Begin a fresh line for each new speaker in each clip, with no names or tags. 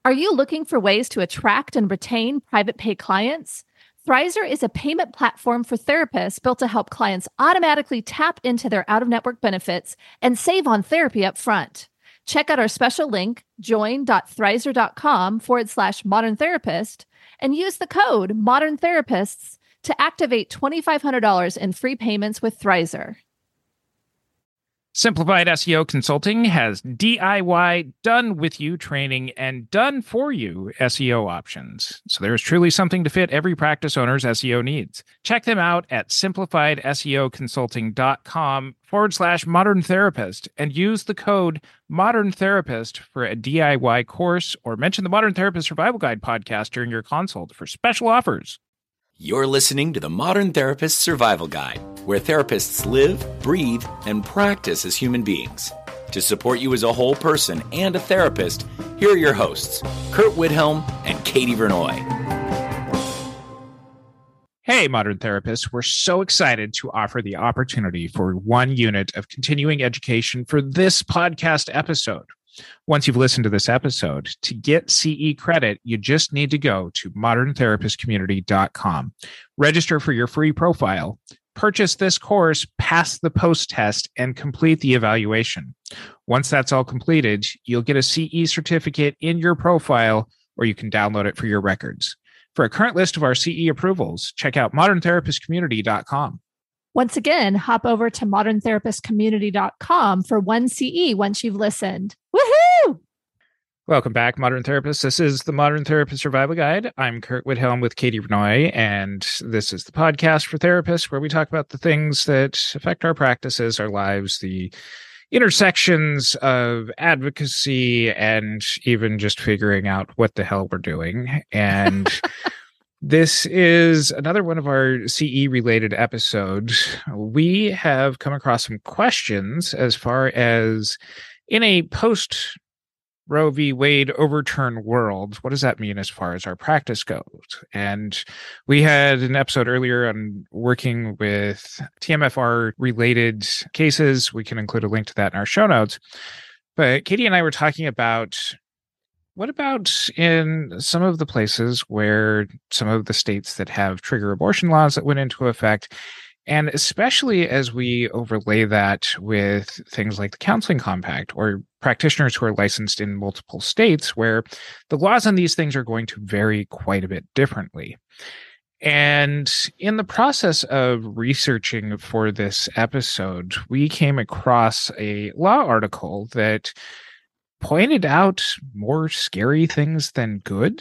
Are you looking for ways to attract and retain private pay clients? Thrizer is a payment platform for therapists built to help clients automatically tap into their out-of-network benefits and save on therapy up front. Check out our special link, join.thrizer.com/modern therapist, and use the code Modern Therapists to activate $2,500 in free payments with Thrizer.
Simplified SEO Consulting has DIY done-with-you training and done-for-you SEO options. So there is truly something to fit every practice owner's SEO needs. Check them out at simplifiedseoconsulting.com/modern therapist and use the code Modern Therapist for a DIY course, or mention the Modern Therapist Survival Guide podcast during your consult for special offers.
You're listening to the Modern Therapist Survival Guide, where therapists live, breathe, and practice as human beings. To support you as a whole person and a therapist, here are your hosts, Kurt Widhelm and Katie Vernoy.
Hey, Modern Therapists, we're so excited to offer the opportunity for 1 unit of continuing education for this podcast episode. Once you've listened to this episode, to get CE credit, you just need to go to moderntherapistcommunity.com, register for your free profile, purchase this course, pass the post test, and complete the evaluation. Once that's all completed, you'll get a CE certificate in your profile, or you can download it for your records. For a current list of our CE approvals, check out moderntherapistcommunity.com.
Once again, hop over to moderntherapistcommunity.com for 1 CE once you've listened. Woohoo!
Welcome back, Modern Therapists. This is the Modern Therapist Survival Guide. I'm Kurt Widhelm with Katie Vernoy, and this is the podcast for therapists where we talk about the things that affect our practices, our lives, the intersections of advocacy, and even just figuring out what the hell we're doing. And this is another one of our CE-related episodes. We have come across some questions as far as, in a post-Roe v. Wade overturn world, what does that mean as far as our practice goes? And we had an episode earlier on working with TMFR-related cases. We can include a link to that in our show notes. But Katie and I were talking about, what about in some of the places where some of the states that have trigger abortion laws that went into effect, and especially as we overlay that with things like the Counseling Compact or practitioners who are licensed in multiple states where the laws on these things are going to vary quite a bit differently. And in the process of researching for this episode, we came across a law article that pointed out more scary things than good.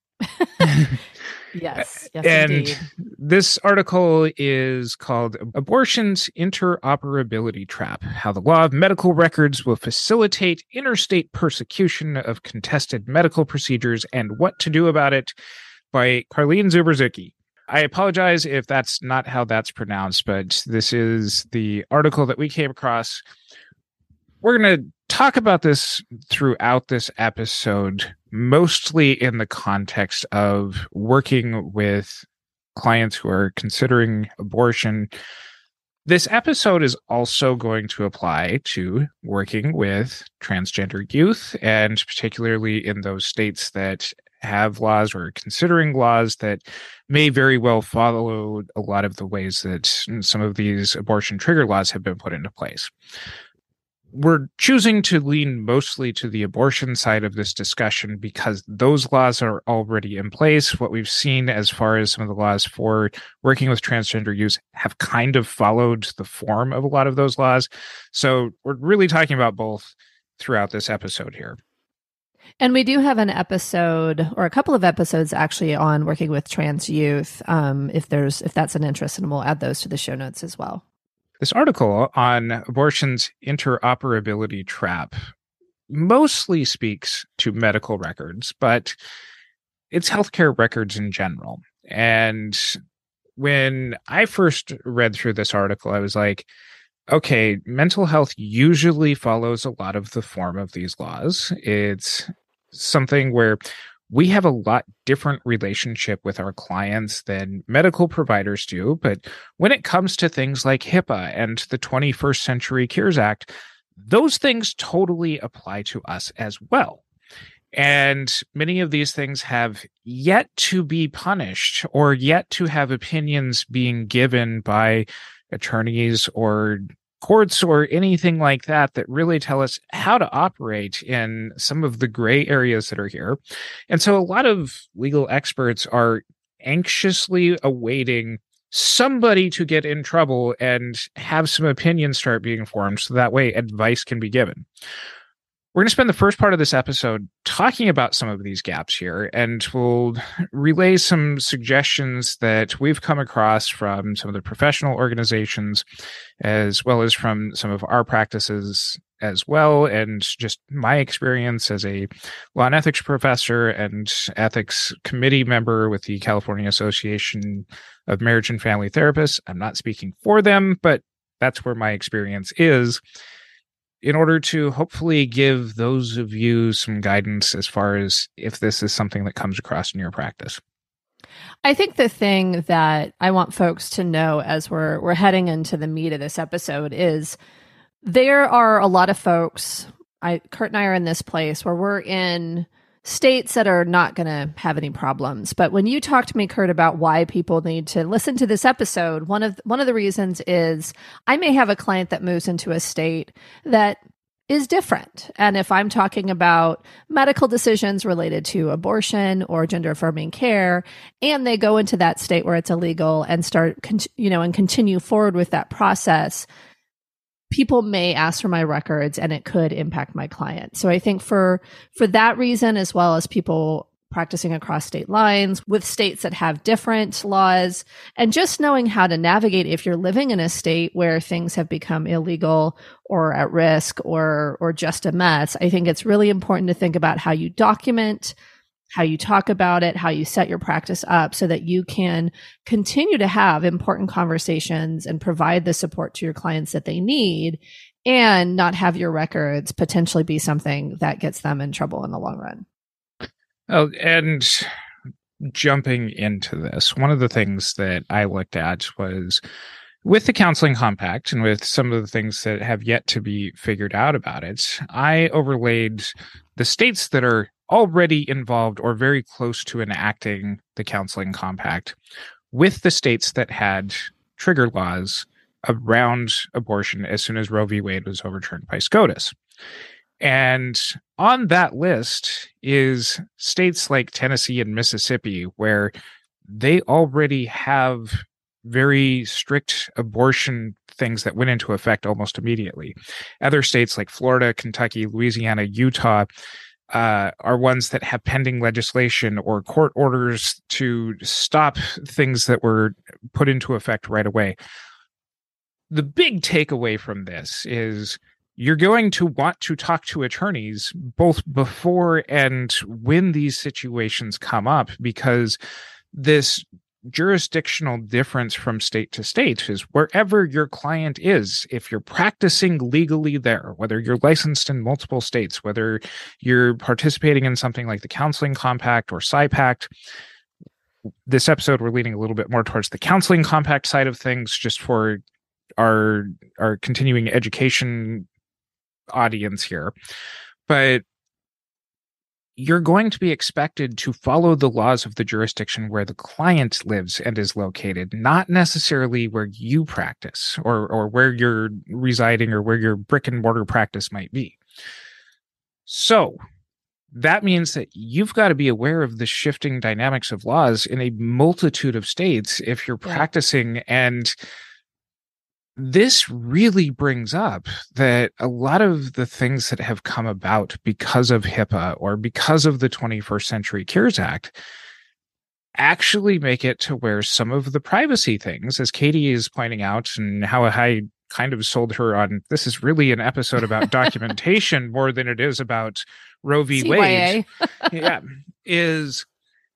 Yes,
and
indeed.
This article is called Abortion's Interoperability Trap: How the Law of Medical Records Will Facilitate Interstate Persecution of Contested Medical Procedures and What to Do About It, by Carleen Zuber-Zucki. I apologize if that's not how that's pronounced, but this is the article that we came across. We're going to talk about this throughout this episode, mostly in the context of working with clients who are considering abortion. This episode is also going to apply to working with transgender youth, and particularly in those states that have laws or are considering laws that may very well follow a lot of the ways that some of these abortion trigger laws have been put into place. We're choosing to lean mostly to the abortion side of this discussion because those laws are already in place. What we've seen as far as some of the laws for working with transgender youth have kind of followed the form of a lot of those laws. So we're really talking about both throughout this episode here.
And we do have an episode, or a couple of episodes actually, on working with trans youth, if that's an interest, and we'll add those to the show notes as well.
This article on abortion's interoperability trap mostly speaks to medical records, but it's healthcare records in general. And when I first read through this article, I was like, okay, mental health usually follows a lot of the form of these laws. It's something where we have a lot different relationship with our clients than medical providers do. But when it comes to things like HIPAA and the 21st Century Cures Act, those things totally apply to us as well. And many of these things have yet to be punished or yet to have opinions being given by attorneys or courts or anything like that that really tell us how to operate in some of the gray areas that are here. And so a lot of legal experts are anxiously awaiting somebody to get in trouble and have some opinions start being formed so that way advice can be given. We're going to spend the first part of this episode talking about some of these gaps here, and we'll relay some suggestions that we've come across from some of the professional organizations, as well as from some of our practices as well, and just my experience as a law and ethics professor and ethics committee member with the California Association of Marriage and Family Therapists. I'm not speaking for them, but that's where my experience is, in order to hopefully give those of you some guidance as far as if this is something that comes across in your practice.
I think the thing that I want folks to know as we're heading into the meat of this episode is there are a lot of folks, Kurt and I are in this place where we're in states that are not going to have any problems. But when you talk to me, Kurt, about why people need to listen to this episode, one of the reasons is I may have a client that moves into a state that is different. And if I'm talking about medical decisions related to abortion or gender affirming care, and they go into that state where it's illegal and and continue forward with that process, people may ask for my records and it could impact my client. So I think for that reason, as well as people practicing across state lines with states that have different laws, and just knowing how to navigate if you're living in a state where things have become illegal or at risk or just a mess, I think it's really important to think about how you document, how you talk about it, how you set your practice up so that you can continue to have important conversations and provide the support to your clients that they need, and not have your records potentially be something that gets them in trouble in the long run.
Oh, and jumping into this, one of the things that I looked at was with the counseling compact and with some of the things that have yet to be figured out about it, I overlaid the states that are already involved or very close to enacting the counseling compact with the states that had trigger laws around abortion as soon as Roe v. Wade was overturned by SCOTUS. And on that list is states like Tennessee and Mississippi, where they already have very strict abortion things that went into effect almost immediately. Other states like Florida, Kentucky, Louisiana, Utah are ones that have pending legislation or court orders to stop things that were put into effect right away. The big takeaway from this is you're going to want to talk to attorneys both before and when these situations come up, because this jurisdictional difference from state to state is wherever your client is. If you're practicing legally there, whether you're licensed in multiple states, whether you're participating in something like the Counseling Compact or SIPACT, this episode we're leaning a little bit more towards the Counseling Compact side of things, just for our continuing education audience here. But you're going to be expected to follow the laws of the jurisdiction where the client lives and is located, not necessarily where you practice or where you're residing or where your brick and mortar practice might be. So that means that you've got to be aware of the shifting dynamics of laws in a multitude of states if you're practicing. And this really brings up that a lot of the things that have come about because of HIPAA or because of the 21st Century Cures Act actually make it to where some of the privacy things, as Katie is pointing out, and how I kind of sold her on, this is really an episode about documentation more than it is about Roe v. Wade, is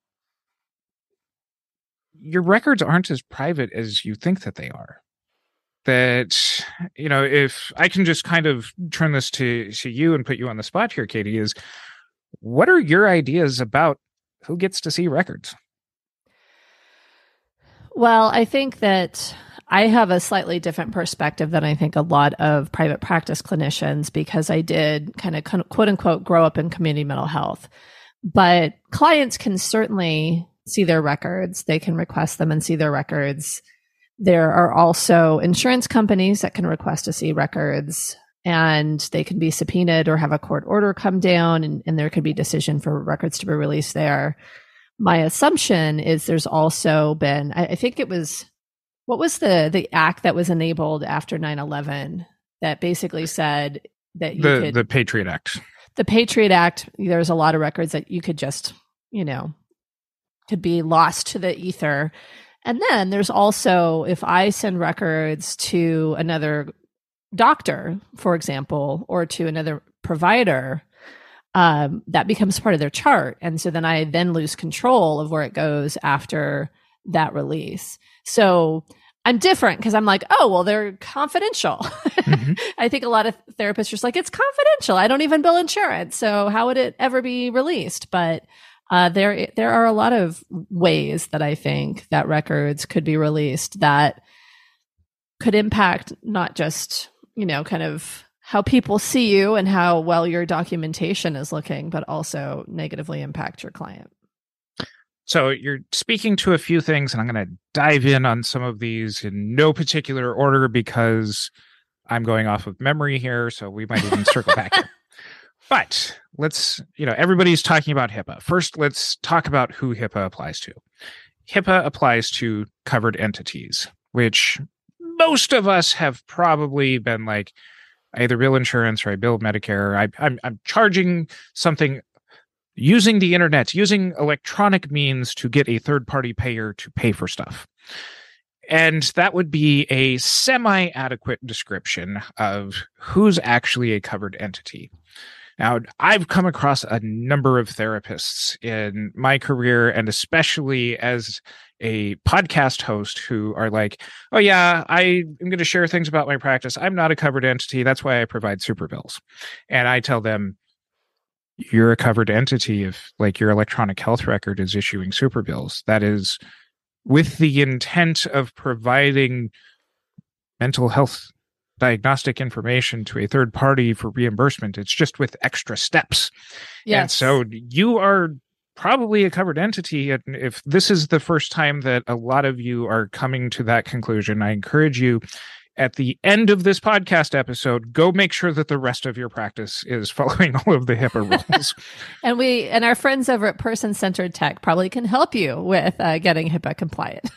your records aren't as private as you think that they are. That, you know, if I can just kind of turn this to you and put you on the spot here, Katie, is what are your ideas about who gets to see records?
Well, I think that I have a slightly different perspective than I think a lot of private practice clinicians, because I did kind of quote unquote grow up in community mental health. But clients can certainly see their records. They can request them and see their records. There are also insurance companies that can request to see records, and they can be subpoenaed or have a court order come down, and there could be decision for records to be released there. My assumption is there's also been, I think it was, what was the act that was enabled after 9/11 that basically said that you could...
The Patriot Act.
The Patriot Act, there's a lot of records that you could just, could be lost to the ether. And then there's also, if I send records to another doctor, for example, or to another provider, that becomes part of their chart. And so then I lose control of where it goes after that release. So I'm different because I'm like, oh, well, they're confidential. Mm-hmm. I think a lot of therapists are just like, it's confidential. I don't even bill insurance. So how would it ever be released? But there are a lot of ways that I think that records could be released that could impact not just, kind of how people see you and how well your documentation is looking, but also negatively impact your client.
So you're speaking to a few things, and I'm going to dive in on some of these in no particular order because I'm going off of memory here, so we might even circle back here. But let's, everybody's talking about HIPAA. First, let's talk about who HIPAA applies to. HIPAA applies to covered entities, which most of us have probably been like, I either bill insurance or I bill Medicare. I'm charging something using the internet, using electronic means to get a third-party payer to pay for stuff. And that would be a semi-adequate description of who's actually a covered entity. Now, I've come across a number of therapists in my career, and especially as a podcast host, who are like, oh yeah, I am going to share things about my practice. I'm not a covered entity. That's why I provide super bills. And I tell them, you're a covered entity if your electronic health record is issuing super bills. That is with the intent of providing mental health diagnostic information to a third party for reimbursement. It's just with extra steps. Yes. And so you are probably a covered entity. And if this is the first time that a lot of you are coming to that conclusion, I encourage you, at the end of this podcast episode, go make sure that the rest of your practice is following all of the HIPAA rules.
And our friends over at Person Centered Tech probably can help you with getting HIPAA compliant.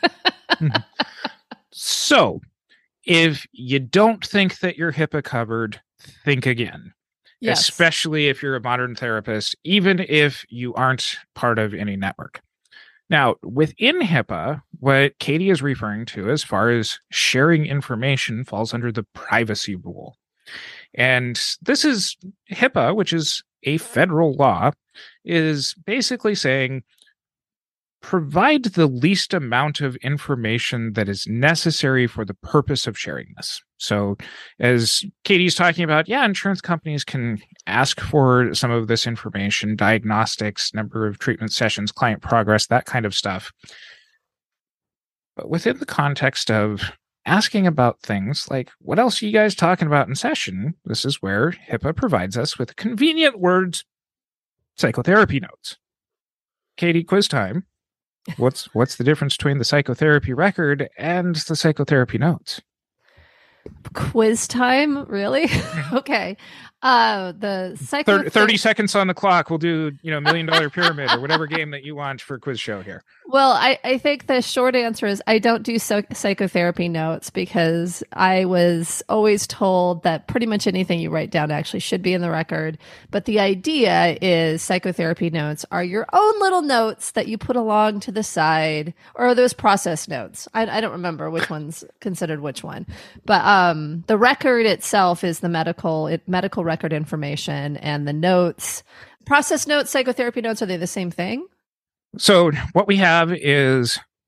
So, if you don't think that you're HIPAA covered, think again. Yes. Especially if you're a modern therapist, even if you aren't part of any network. Now, within HIPAA, what Katie is referring to as far as sharing information falls under the privacy rule. And this is HIPAA, which is a federal law, is basically saying provide the least amount of information that is necessary for the purpose of sharing this. So as Katie's talking about, insurance companies can ask for some of this information, diagnostics, number of treatment sessions, client progress, that kind of stuff. But within the context of asking about things like, what else are you guys talking about in session? This is where HIPAA provides us with convenient words, psychotherapy notes. Katie, quiz time. What's the difference between the psychotherapy record and the psychotherapy notes?
Quiz time? Really? Okay. The
30 seconds on the clock. We'll do, $1 Million Pyramid or whatever game that you want for a quiz show here.
Well, I think the short answer is I don't do psychotherapy notes because I was always told that pretty much anything you write down actually should be in the record. But the idea is psychotherapy notes are your own little notes that you put along to the side, or are those process notes? I don't remember which one's considered which one. But the record itself is the medical record information, and the notes, process notes, psychotherapy notes, are they the same thing?
So what we have is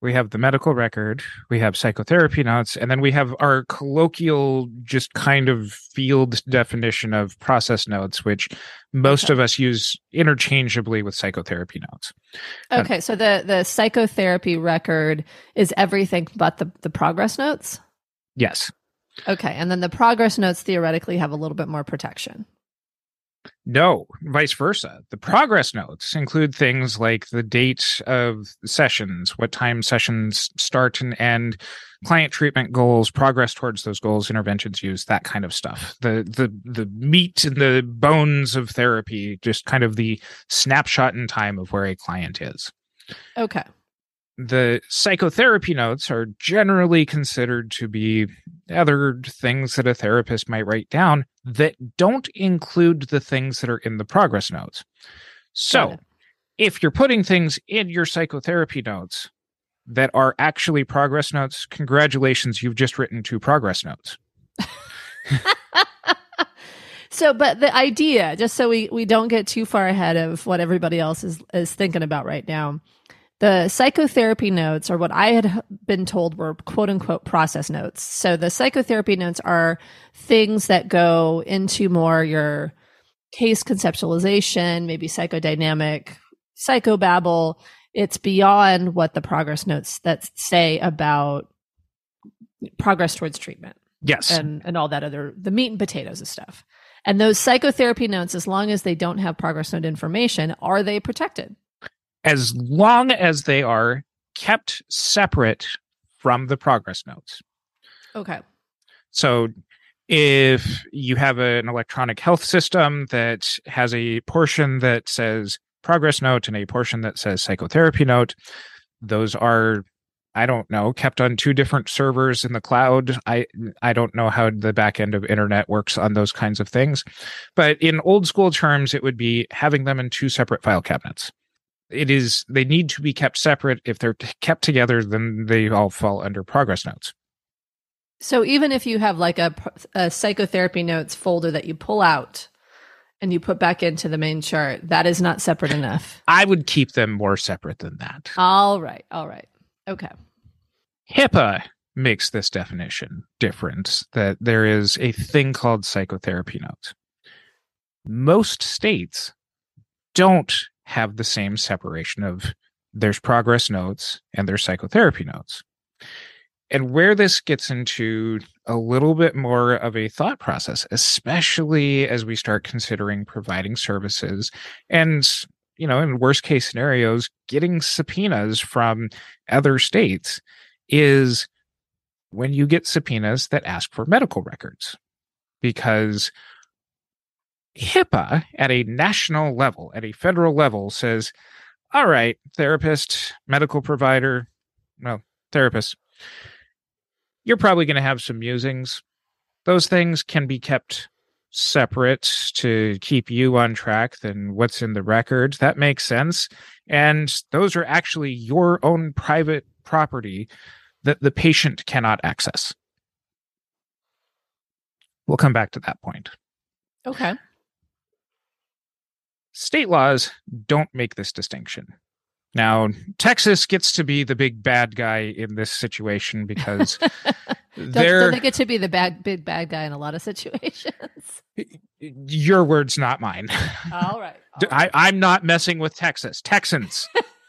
we have the medical record, we have psychotherapy notes, and then we have our colloquial, just kind of field definition of process notes, which most of us use interchangeably with psychotherapy notes.
Okay, so the psychotherapy record is everything but the progress notes?
Yes.
Okay, and then the progress notes theoretically have a little bit more protection.
No, vice versa. The progress notes include things like the date of sessions, what time sessions start and end, client treatment goals, progress towards those goals, interventions used, that kind of stuff. The meat and the bones of therapy, just kind of the snapshot in time of where a client is.
Okay.
The psychotherapy notes are generally considered to be other things that a therapist might write down that don't include the things that are in the progress notes. So if you're putting things in your psychotherapy notes that are actually progress notes, congratulations, you've just written 2 progress notes.
So, but the idea, just so we don't get too far ahead of what everybody else is thinking about right now, the psychotherapy notes are what I had been told were quote unquote process notes. So the psychotherapy notes are things that go into more your case conceptualization, maybe psychodynamic, psychobabble. It's beyond what the progress notes that say about progress towards treatment.
Yes.
And all that other, the meat and potatoes of stuff. And those psychotherapy notes, as long as they don't have progress note information, are they protected?
As long as they are kept separate from the progress notes.
Okay.
So if you have an electronic health system that has a portion that says progress note and a portion that says psychotherapy note, those are, I don't know, kept on 2 different servers in the cloud. I don't know how the back end of internet works on those kinds of things. But in old school terms, it would be having them in 2 separate file cabinets. They need to be kept separate. If they're kept together, then they all fall under progress notes.
So even if you have like a psychotherapy notes folder that you pull out and you put back into the main chart, that is not separate enough.
I would keep them more separate than that.
All right. Okay.
HIPAA makes this definition different, that there is a thing called psychotherapy notes. Most states don't have the same separation of there's progress notes and there's psychotherapy notes. And where this gets into a little bit more of a thought process, especially as we start considering providing services and, in worst case scenarios, getting subpoenas from other states, is when you get subpoenas that ask for medical records. Because HIPAA at a national level, at a federal level, says, all right, therapist, medical provider, therapist, you're probably going to have some musings. Those things can be kept separate to keep you on track than what's in the records. That makes sense. And those are actually your own private property that the patient cannot access. We'll come back to that point.
Okay.
State laws don't make this distinction. Now, Texas gets to be the big bad guy in this situation because
don't they get to be the big bad guy in a lot of situations?
Your words, not mine.
All right.
I'm not messing with Texas. Texans.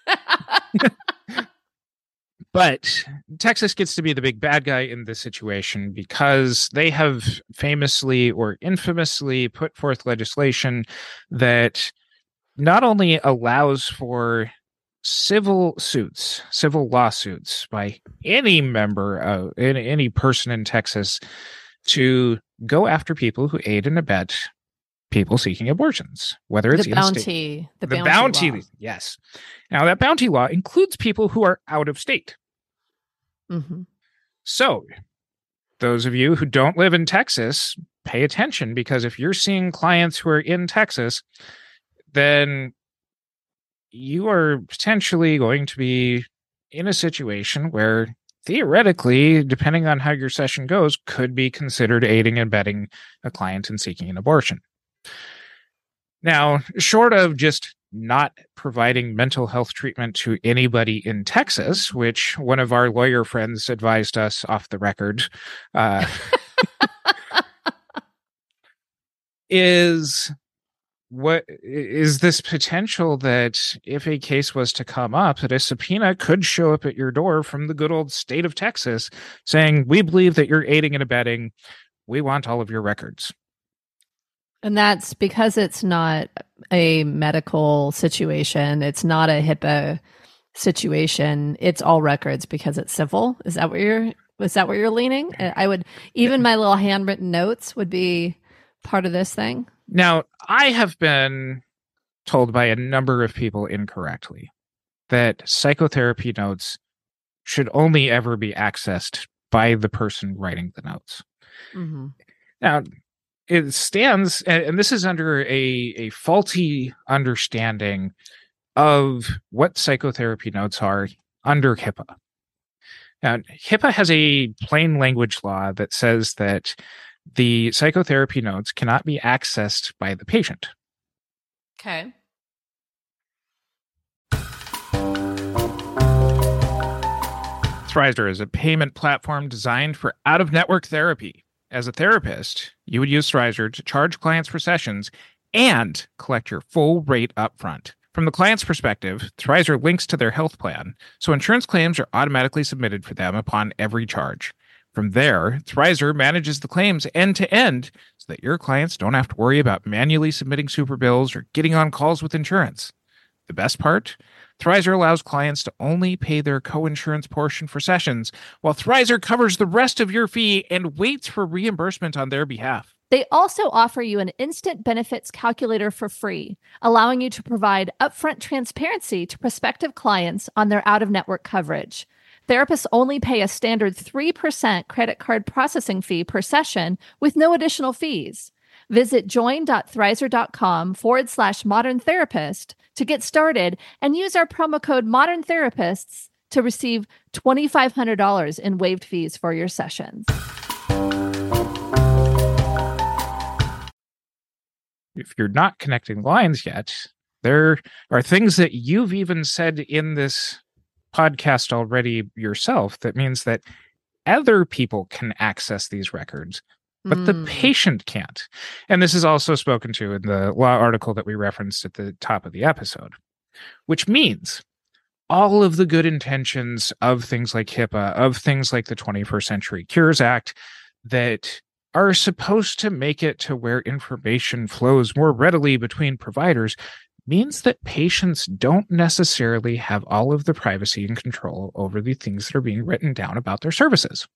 But Texas gets to be the big bad guy in this situation because they have famously or infamously put forth legislation that not only allows for civil lawsuits by any member of any person in Texas to go after people who aid and abet people seeking abortions, whether it's
the bounty law.
Yes. Now that bounty law includes people who are out of state.
Mm-hmm.
So those of you who don't live in Texas, pay attention, because if you're seeing clients who are in Texas, then you are potentially going to be in a situation where theoretically, depending on how your session goes, could be considered aiding and abetting a client in seeking an abortion. Now, short of just not providing mental health treatment to anybody in Texas, which one of our lawyer friends advised us off the record, is what is this potential that if a case was to come up, that a subpoena could show up at your door from the good old state of Texas saying, we believe that you're aiding and abetting. We want all of your records.
And that's because it's not a medical situation. It's not a HIPAA situation. It's all records because it's civil. Is that what you're leaning? I would, even my little handwritten notes would be part of this thing.
Now, I have been told by a number of people incorrectly that psychotherapy notes should only ever be accessed by the person writing the notes. Mm-hmm. Now, it stands, and this is under a faulty understanding of what psychotherapy notes are under HIPAA. Now, HIPAA has a plain language law that says that the psychotherapy notes cannot be accessed by the patient.
Okay.
Thrizer is a payment platform designed for out-of-network therapy. As a therapist, you would use Thrizer to charge clients for sessions and collect your full rate upfront. From the client's perspective, Thrizer links to their health plan, so insurance claims are automatically submitted for them upon every charge. From there, Thrizer manages the claims end-to-end so that your clients don't have to worry about manually submitting super bills or getting on calls with insurance. The best part? Thrizer allows clients to only pay their co-insurance portion for sessions, while Thrizer covers the rest of your fee and waits for reimbursement on their behalf.
They also offer you an instant benefits calculator for free, allowing you to provide upfront transparency to prospective clients on their out-of-network coverage. Therapists only pay a standard 3% credit card processing fee per session with no additional fees. Visit join.thrizer.com/modern therapist to get started and use our promo code Modern Therapists to receive $2,500 in waived fees for your sessions.
If you're not connecting lines yet, there are things that you've even said in this podcast already yourself that means that other people can access these records, but the patient can't. And this is also spoken to in the law article that we referenced at the top of the episode, which means all of the good intentions of things like HIPAA, of things like the 21st Century Cures Act that are supposed to make it to where information flows more readily between providers means that patients don't necessarily have all of the privacy and control over the things that are being written down about their services.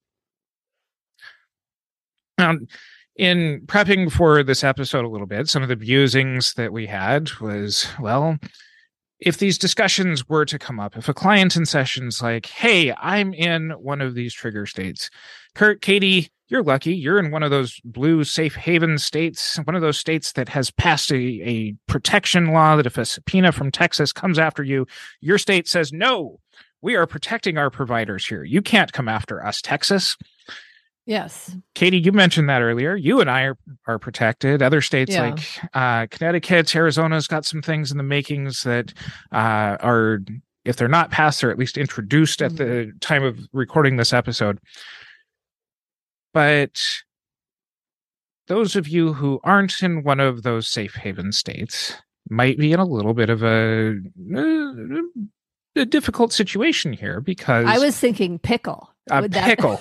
Now, in prepping for this episode a little bit, some of the musings that we had was, well, if these discussions were to come up, if a client in session's like, hey, I'm in one of these trigger states. Kurt, Katie, you're lucky. You're in one of those blue safe haven states, one of those states that has passed a protection law that if a subpoena from Texas comes after you, your state says, no, we are protecting our providers here. You can't come after us, Texas.
Yes.
Katie, you mentioned that earlier. You and I are protected. Other states like Connecticut, Arizona's got some things in the makings that are, if they're not passed, they're at least introduced at the time of recording this episode. But those of you who aren't in one of those safe haven states might be in a little bit of a difficult situation here because...
I was thinking pickle.
Pickle.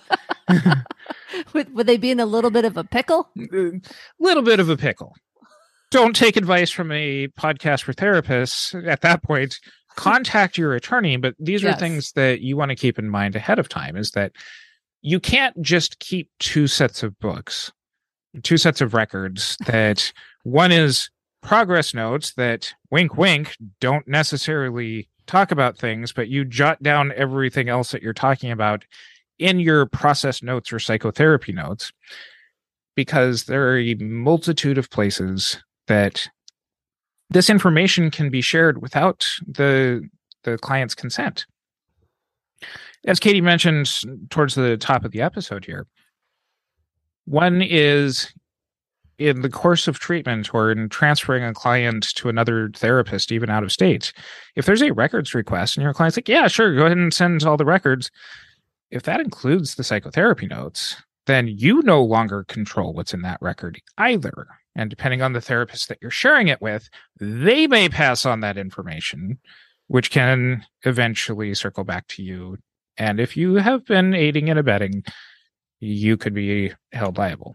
Would they be in a little bit of a pickle?
Little bit of a pickle. Don't take advice from a podcast for therapists at that point. Contact your attorney, but these are things that you want to keep in mind ahead of time, is that you can't just keep two sets of books, two sets of records that one is progress notes that, wink, wink, don't necessarily talk about things, but you jot down everything else that you're talking about in your process notes or psychotherapy notes, because there are a multitude of places that this information can be shared without the client's consent. As Katie mentioned towards the top of the episode here, one is in the course of treatment or in transferring a client to another therapist, even out of state, if there's a records request and your client's like, yeah, sure, go ahead and send all the records. If that includes the psychotherapy notes, then you no longer control what's in that record either. And depending on the therapist that you're sharing it with, they may pass on that information, which can eventually circle back to you. And if you have been aiding and abetting, you could be held liable.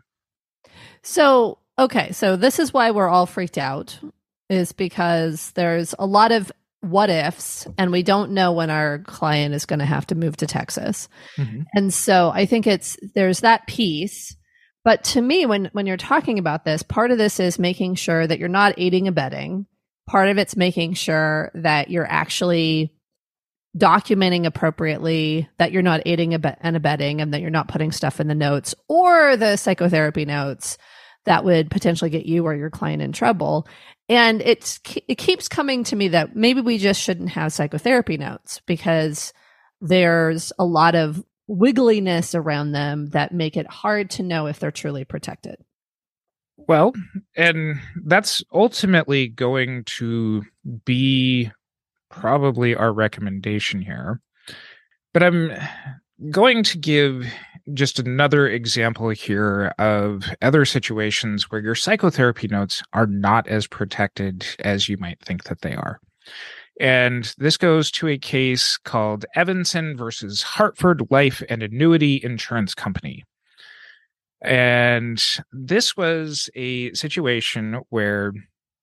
So, okay, so this is why we're all freaked out, is because there's a lot of what ifs, and we don't know when our client is going to have to move to Texas. Mm-hmm. And so I think there's that piece. But to me, when you're talking about this, part of this is making sure that you're not aiding and abetting. Part of it's making sure that you're actually documenting appropriately, that you're not aiding and abetting, and that you're not putting stuff in the notes or the psychotherapy notes that would potentially get you or your client in trouble. And it keeps coming to me that maybe we just shouldn't have psychotherapy notes because there's a lot of wiggliness around them that make it hard to know if they're truly protected.
Well, and that's ultimately going to be probably our recommendation here. But I'm going to give just another example here of other situations where your psychotherapy notes are not as protected as you might think that they are. And this goes to a case called Evanson versus Hartford Life and Annuity Insurance Company. And this was a situation where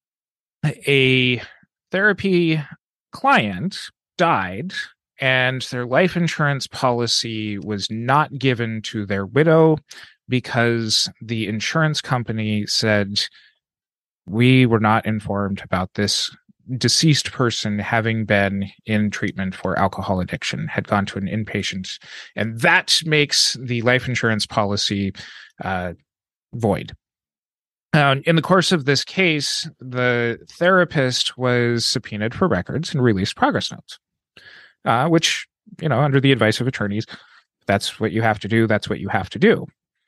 a therapy client died and their life insurance policy was not given to their widow because the insurance company said, we were not informed about this deceased person having been in treatment for alcohol addiction, had gone to an inpatient, and that makes the life insurance policy void. In the course of this case, the therapist was subpoenaed for records and released progress notes, which, under the advice of attorneys, that's what you have to do. That's what you have to do.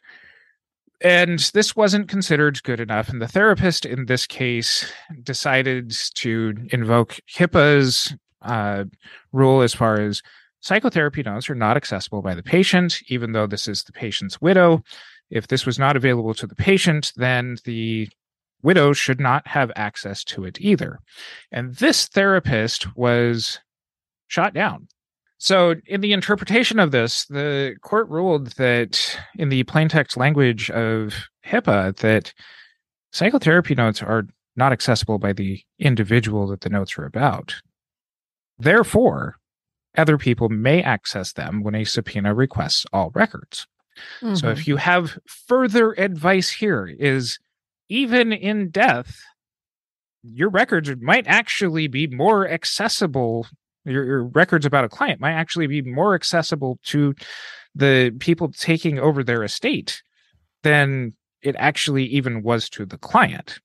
And this wasn't considered good enough. And the therapist in this case decided to invoke HIPAA's rule as far as psychotherapy notes are not accessible by the patient, even though this is the patient's widow. If this was not available to the patient, then the widow should not have access to it either. And this therapist was shot down. So in the interpretation of this, the court ruled that in the plaintext language of HIPAA, that psychotherapy notes are not accessible by the individual that the notes are about. Therefore, other people may access them when a subpoena requests all records. Mm-hmm. So if you have further advice here is, even in death, your records might actually be more accessible. Your records about a client might actually be more accessible to the people taking over their estate than it actually even was to the client.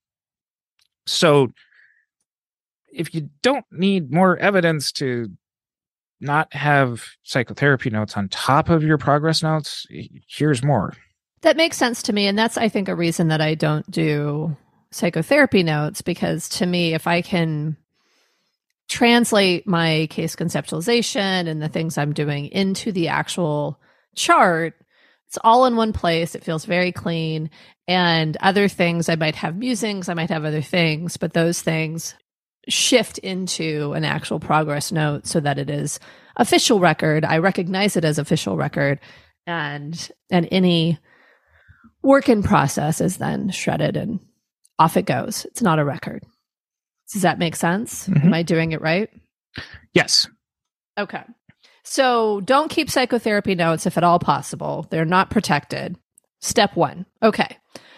So if you don't need more evidence to not have psychotherapy notes on top of your progress notes, here's more.
That makes sense to me. And that's, I think, a reason that I don't do psychotherapy notes, because to me, if I can translate my case conceptualization and the things I'm doing into the actual chart, it's all in one place. It feels very clean. And other things, I might have musings, I might have other things, but those things shift into an actual progress note so that it is official record. I recognize it as official record, and any work in process is then shredded and off it goes. It's not a record. Does that make sense? Mm-hmm. Am I doing it right?
Yes.
Okay. So don't keep psychotherapy notes if at all possible. They're not protected. Step one. Okay.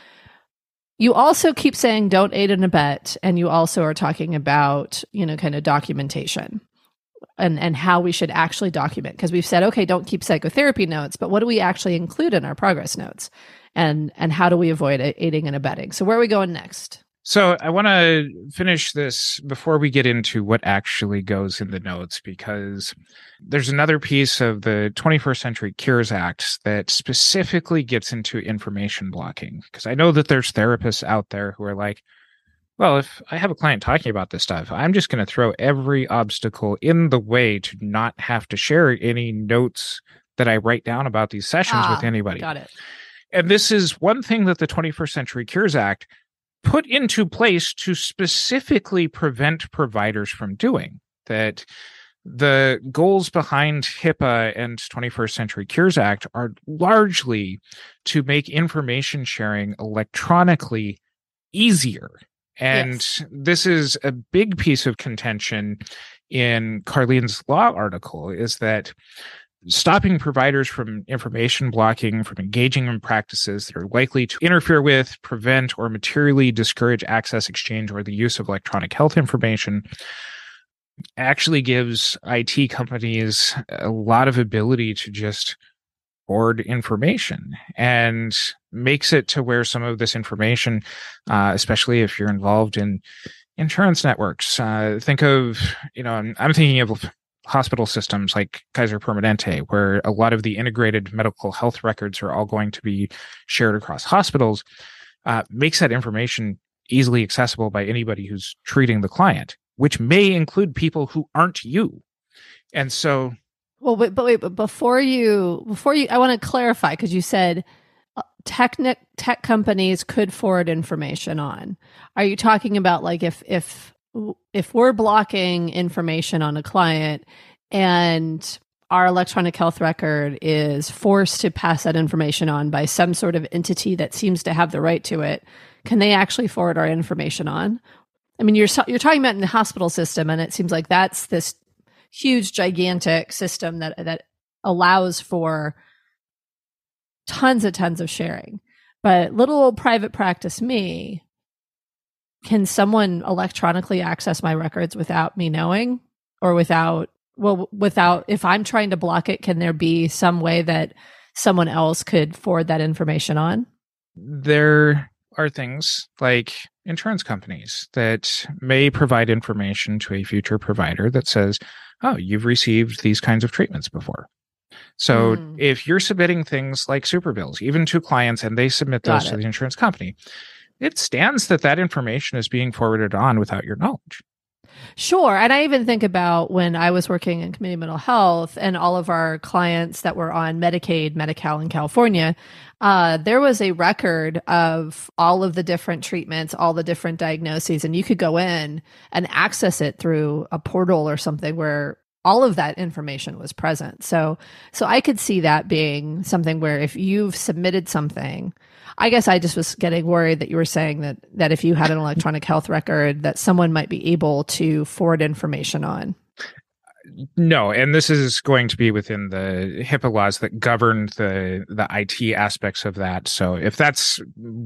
You also keep saying don't aid and abet, and you also are talking about, kind of documentation and how we should actually document. Because we've said, okay, don't keep psychotherapy notes, but what do we actually include in our progress notes? And how do we avoid aiding and abetting? So where are we going next?
So I want to finish this before we get into what actually goes in the notes, because there's another piece of the 21st Century Cures Act that specifically gets into information blocking. Because I know that there's therapists out there who are like, well, if I have a client talking about this stuff, I'm just going to throw every obstacle in the way to not have to share any notes that I write down about these sessions with anybody.
Got it.
And this is one thing that the 21st Century Cures Act put into place to specifically prevent providers from doing. That the goals behind HIPAA and 21st Century Cures Act are largely to make information sharing electronically easier. And this is a big piece of contention in Carlene's Law article, is that stopping providers from information blocking, from engaging in practices that are likely to interfere with, prevent, or materially discourage access, exchange, or the use of electronic health information actually gives IT companies a lot of ability to just hoard information, and makes it to where some of this information, especially if you're involved in insurance networks, think of, I'm thinking of hospital systems like Kaiser Permanente, where a lot of the integrated medical health records are all going to be shared across hospitals, makes that information easily accessible by anybody who's treating the client, which may include people who aren't you. And so...
Well, but before you, I want to clarify, because you said tech companies could forward information on. Are you talking about like if we're blocking information on a client and our electronic health record is forced to pass that information on by some sort of entity that seems to have the right to it, can they actually forward our information on? I mean, you're talking about in the hospital system, and it seems like that's this huge, gigantic system that allows for tons of sharing. But little old private practice me, can someone electronically access my records without me knowing? Or without, if I'm trying to block it, can there be some way that someone else could forward that information on?
There are things like insurance companies that may provide information to a future provider that says, oh, you've received these kinds of treatments before. So if you're submitting things like super bills, even to clients, and they submit those to the insurance company, it stands that information is being forwarded on without your knowledge.
Sure. And I even think about when I was working in community mental health and all of our clients that were on Medicaid, Medi-Cal in California, there was a record of all of the different treatments, all the different diagnoses, and you could go in and access it through a portal or something where all of that information was present. So I could see that being something where if you've submitted something, I guess I just was getting worried that you were saying that if you had an electronic health record, that someone might be able to forward information on.
No, and this is going to be within the HIPAA laws that govern the IT aspects of that. So if that's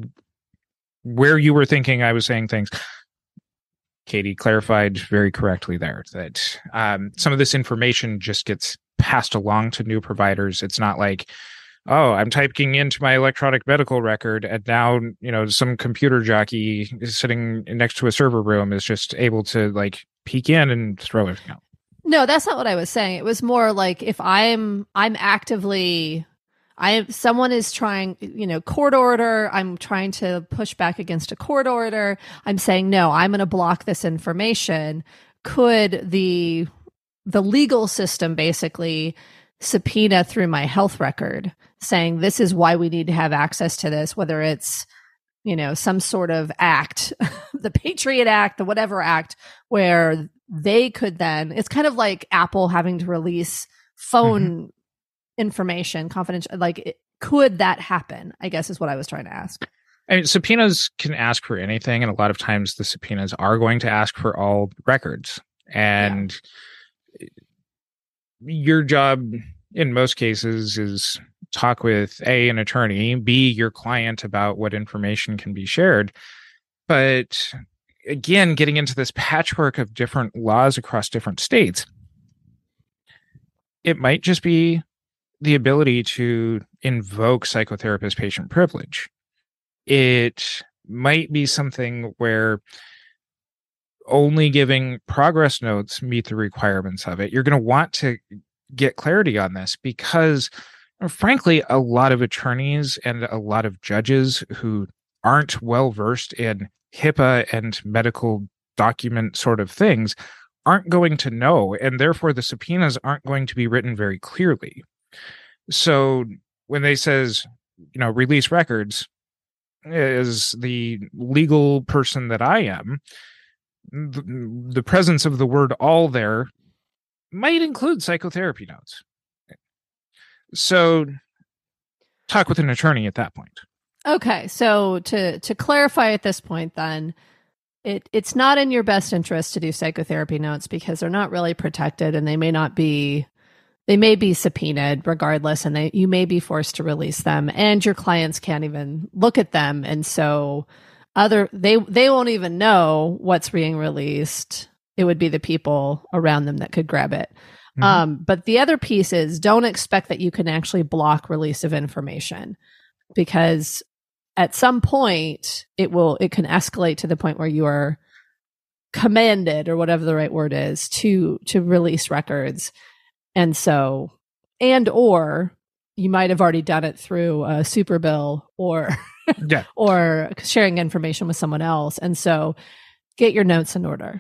where you were thinking I was saying things, Katie clarified very correctly there that some of this information just gets passed along to new providers. It's not like, oh, I'm typing into my electronic medical record, and now, some computer jockey sitting next to a server room is just able to like peek in and throw everything out.
No, that's not what I was saying. It was more like if someone is trying, court order, I'm trying to push back against a court order. I'm saying, no, I'm going to block this information. Could the legal system basically subpoena through my health record saying this is why we need to have access to this, whether it's, some sort of act, the Patriot Act, the whatever act, where they could then, it's kind of like Apple having to release phone information, confidential, could that happen? I guess is what I was trying to ask.
I mean, subpoenas can ask for anything, and a lot of times the subpoenas are going to ask for all records. And your job in most cases is talk with an attorney, B, your client about what information can be shared. But again, getting into this patchwork of different laws across different states, it might just be the ability to invoke psychotherapist patient privilege. It might be something where only giving progress notes meet the requirements of it. You're going to want to get clarity on this because, frankly, a lot of attorneys and a lot of judges who aren't well versed in HIPAA and medical document sort of things aren't going to know, and therefore the subpoenas aren't going to be written very clearly. So when they says, release records, as the legal person that I am, the presence of the word all there might include psychotherapy notes. So talk with an attorney at that point.
Okay. So to clarify at this point, then, it's not in your best interest to do psychotherapy notes because they're not really protected and they may be subpoenaed regardless, and you may be forced to release them, and your clients can't even look at them. And so they won't even know what's being released. It would be the people around them that could grab it. Mm-hmm. But the other piece is, don't expect that you can actually block release of information, because at some point it can escalate to the point where you are commanded, or whatever the right word is, to release records. And so, or you might have already done it through a super bill or or sharing information with someone else. And so get your notes in order.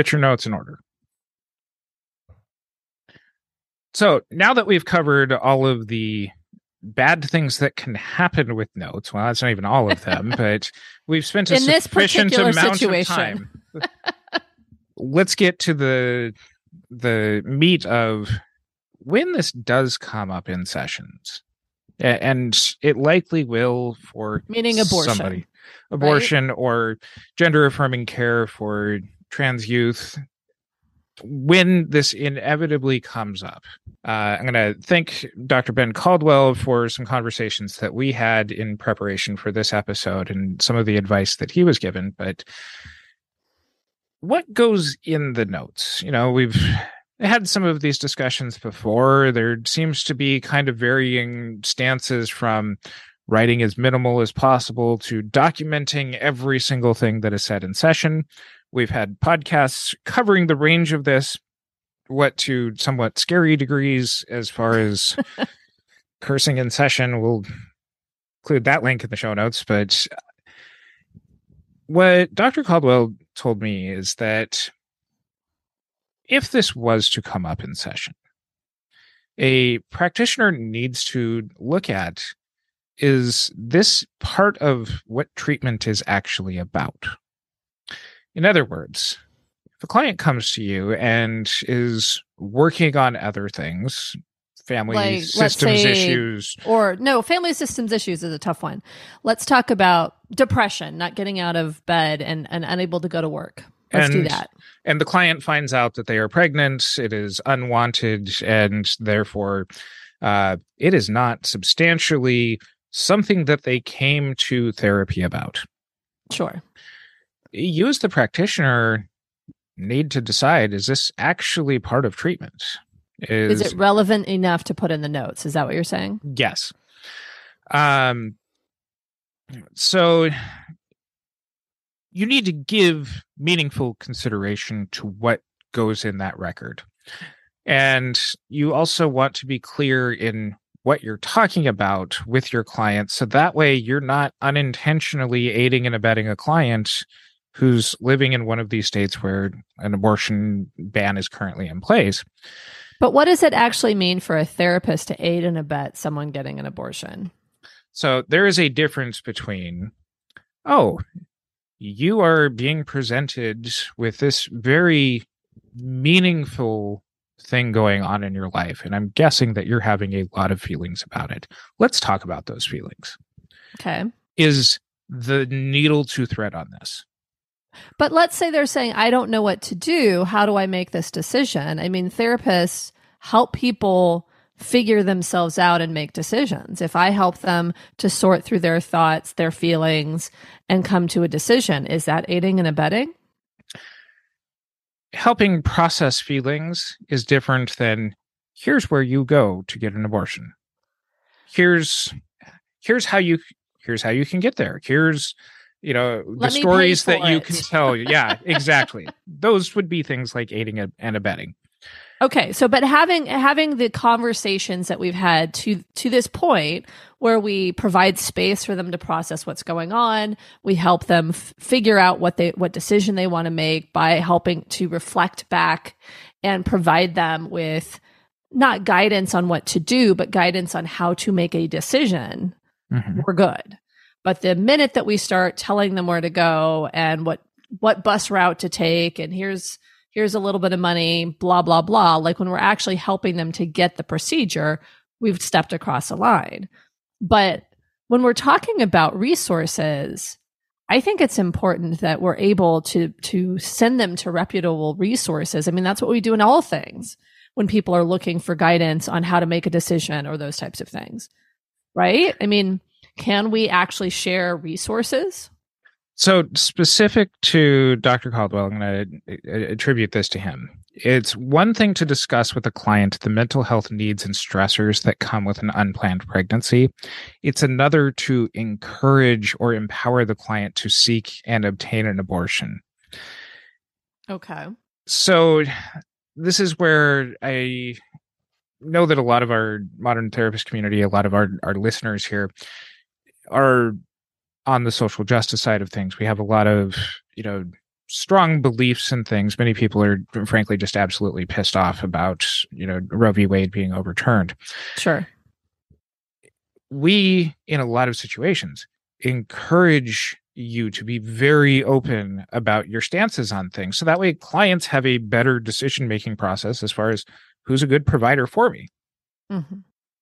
So now that we've covered all of the bad things that can happen with notes, well, that's not even all of them, but we've spent a sufficient amount of time. Let's get to the meat of when this does come up in sessions. And it likely will for
meaning abortion.
Somebody. Abortion, right? Or gender affirming care for trans youth. When this inevitably comes up, I'm going to thank Dr. Ben Caldwell for some conversations that we had in preparation for this episode and some of the advice that he was given. But what goes in the notes? We've had some of these discussions before. There seems to be kind of varying stances from writing as minimal as possible to documenting every single thing that is said in session. We've had podcasts covering the range of this, to somewhat scary degrees as far as cursing in session. We'll include that link in the show notes. But what Dr. Caldwell told me is that if this was to come up in session, a practitioner needs to look at, is this part of what treatment is actually about? In other words, if a client comes to you and is working on other things, family systems issues.
Family systems issues is a tough one. Let's talk about depression, not getting out of bed and unable to go to work. Let's do that.
And the client finds out that they are pregnant. It is unwanted, and therefore it is not substantially something that they came to therapy about.
Sure.
You as the practitioner need to decide, is this actually part of treatment? Is
it relevant enough to put in the notes? Is that what you're saying?
Yes. So you need to give meaningful consideration to what goes in that record. And you also want to be clear in what you're talking about with your client, so that way you're not unintentionally aiding and abetting a client who's living in one of these states where an abortion ban is currently in place.
But what does it actually mean for a therapist to aid and abet someone getting an abortion?
So there is a difference between, you are being presented with this very meaningful thing going on in your life, and I'm guessing that you're having a lot of feelings about it. Let's talk about those feelings.
Okay.
Is the needle to thread on this?
But let's say they're saying, I don't know what to do. How do I make this decision? I mean, therapists help people figure themselves out and make decisions. If I help them to sort through their thoughts, their feelings, and come to a decision, is that aiding and abetting?
Helping process feelings is different than, here's where you go to get an abortion. Here's how you can get there. Here's the
Let me
stories
pay
that
for
you
it.
can tell. Yeah, exactly. Those would be things like aiding and abetting.
Okay, so but having the conversations that we've had to this point where we provide space for them to process what's going on, we help them figure out what decision they want to make by helping to reflect back and provide them with not guidance on what to do, but guidance on how to make a decision. We're good. But the minute that we start telling them where to go and what bus route to take, and here's a little bit of money, blah, blah, blah. Like when we're actually helping them to get the procedure, we've stepped across a line. But when we're talking about resources, I think it's important that we're able to send them to reputable resources. I mean, that's what we do in all things when people are looking for guidance on how to make a decision or those types of things, right? I mean, can we actually share resources?
So specific to Dr. Caldwell, I'm going to attribute this to him. It's one thing to discuss with a client the mental health needs and stressors that come with an unplanned pregnancy. It's another to encourage or empower the client to seek and obtain an abortion.
Okay.
So this is where I know that a lot of our modern therapist community, a lot of our listeners here are on the social justice side of things. We have a lot of, strong beliefs and things. Many people are frankly just absolutely pissed off about, Roe v. Wade being overturned.
Sure.
We, in a lot of situations, encourage you to be very open about your stances on things. So that way clients have a better decision-making process as far as who's a good provider for me.
Mm-hmm.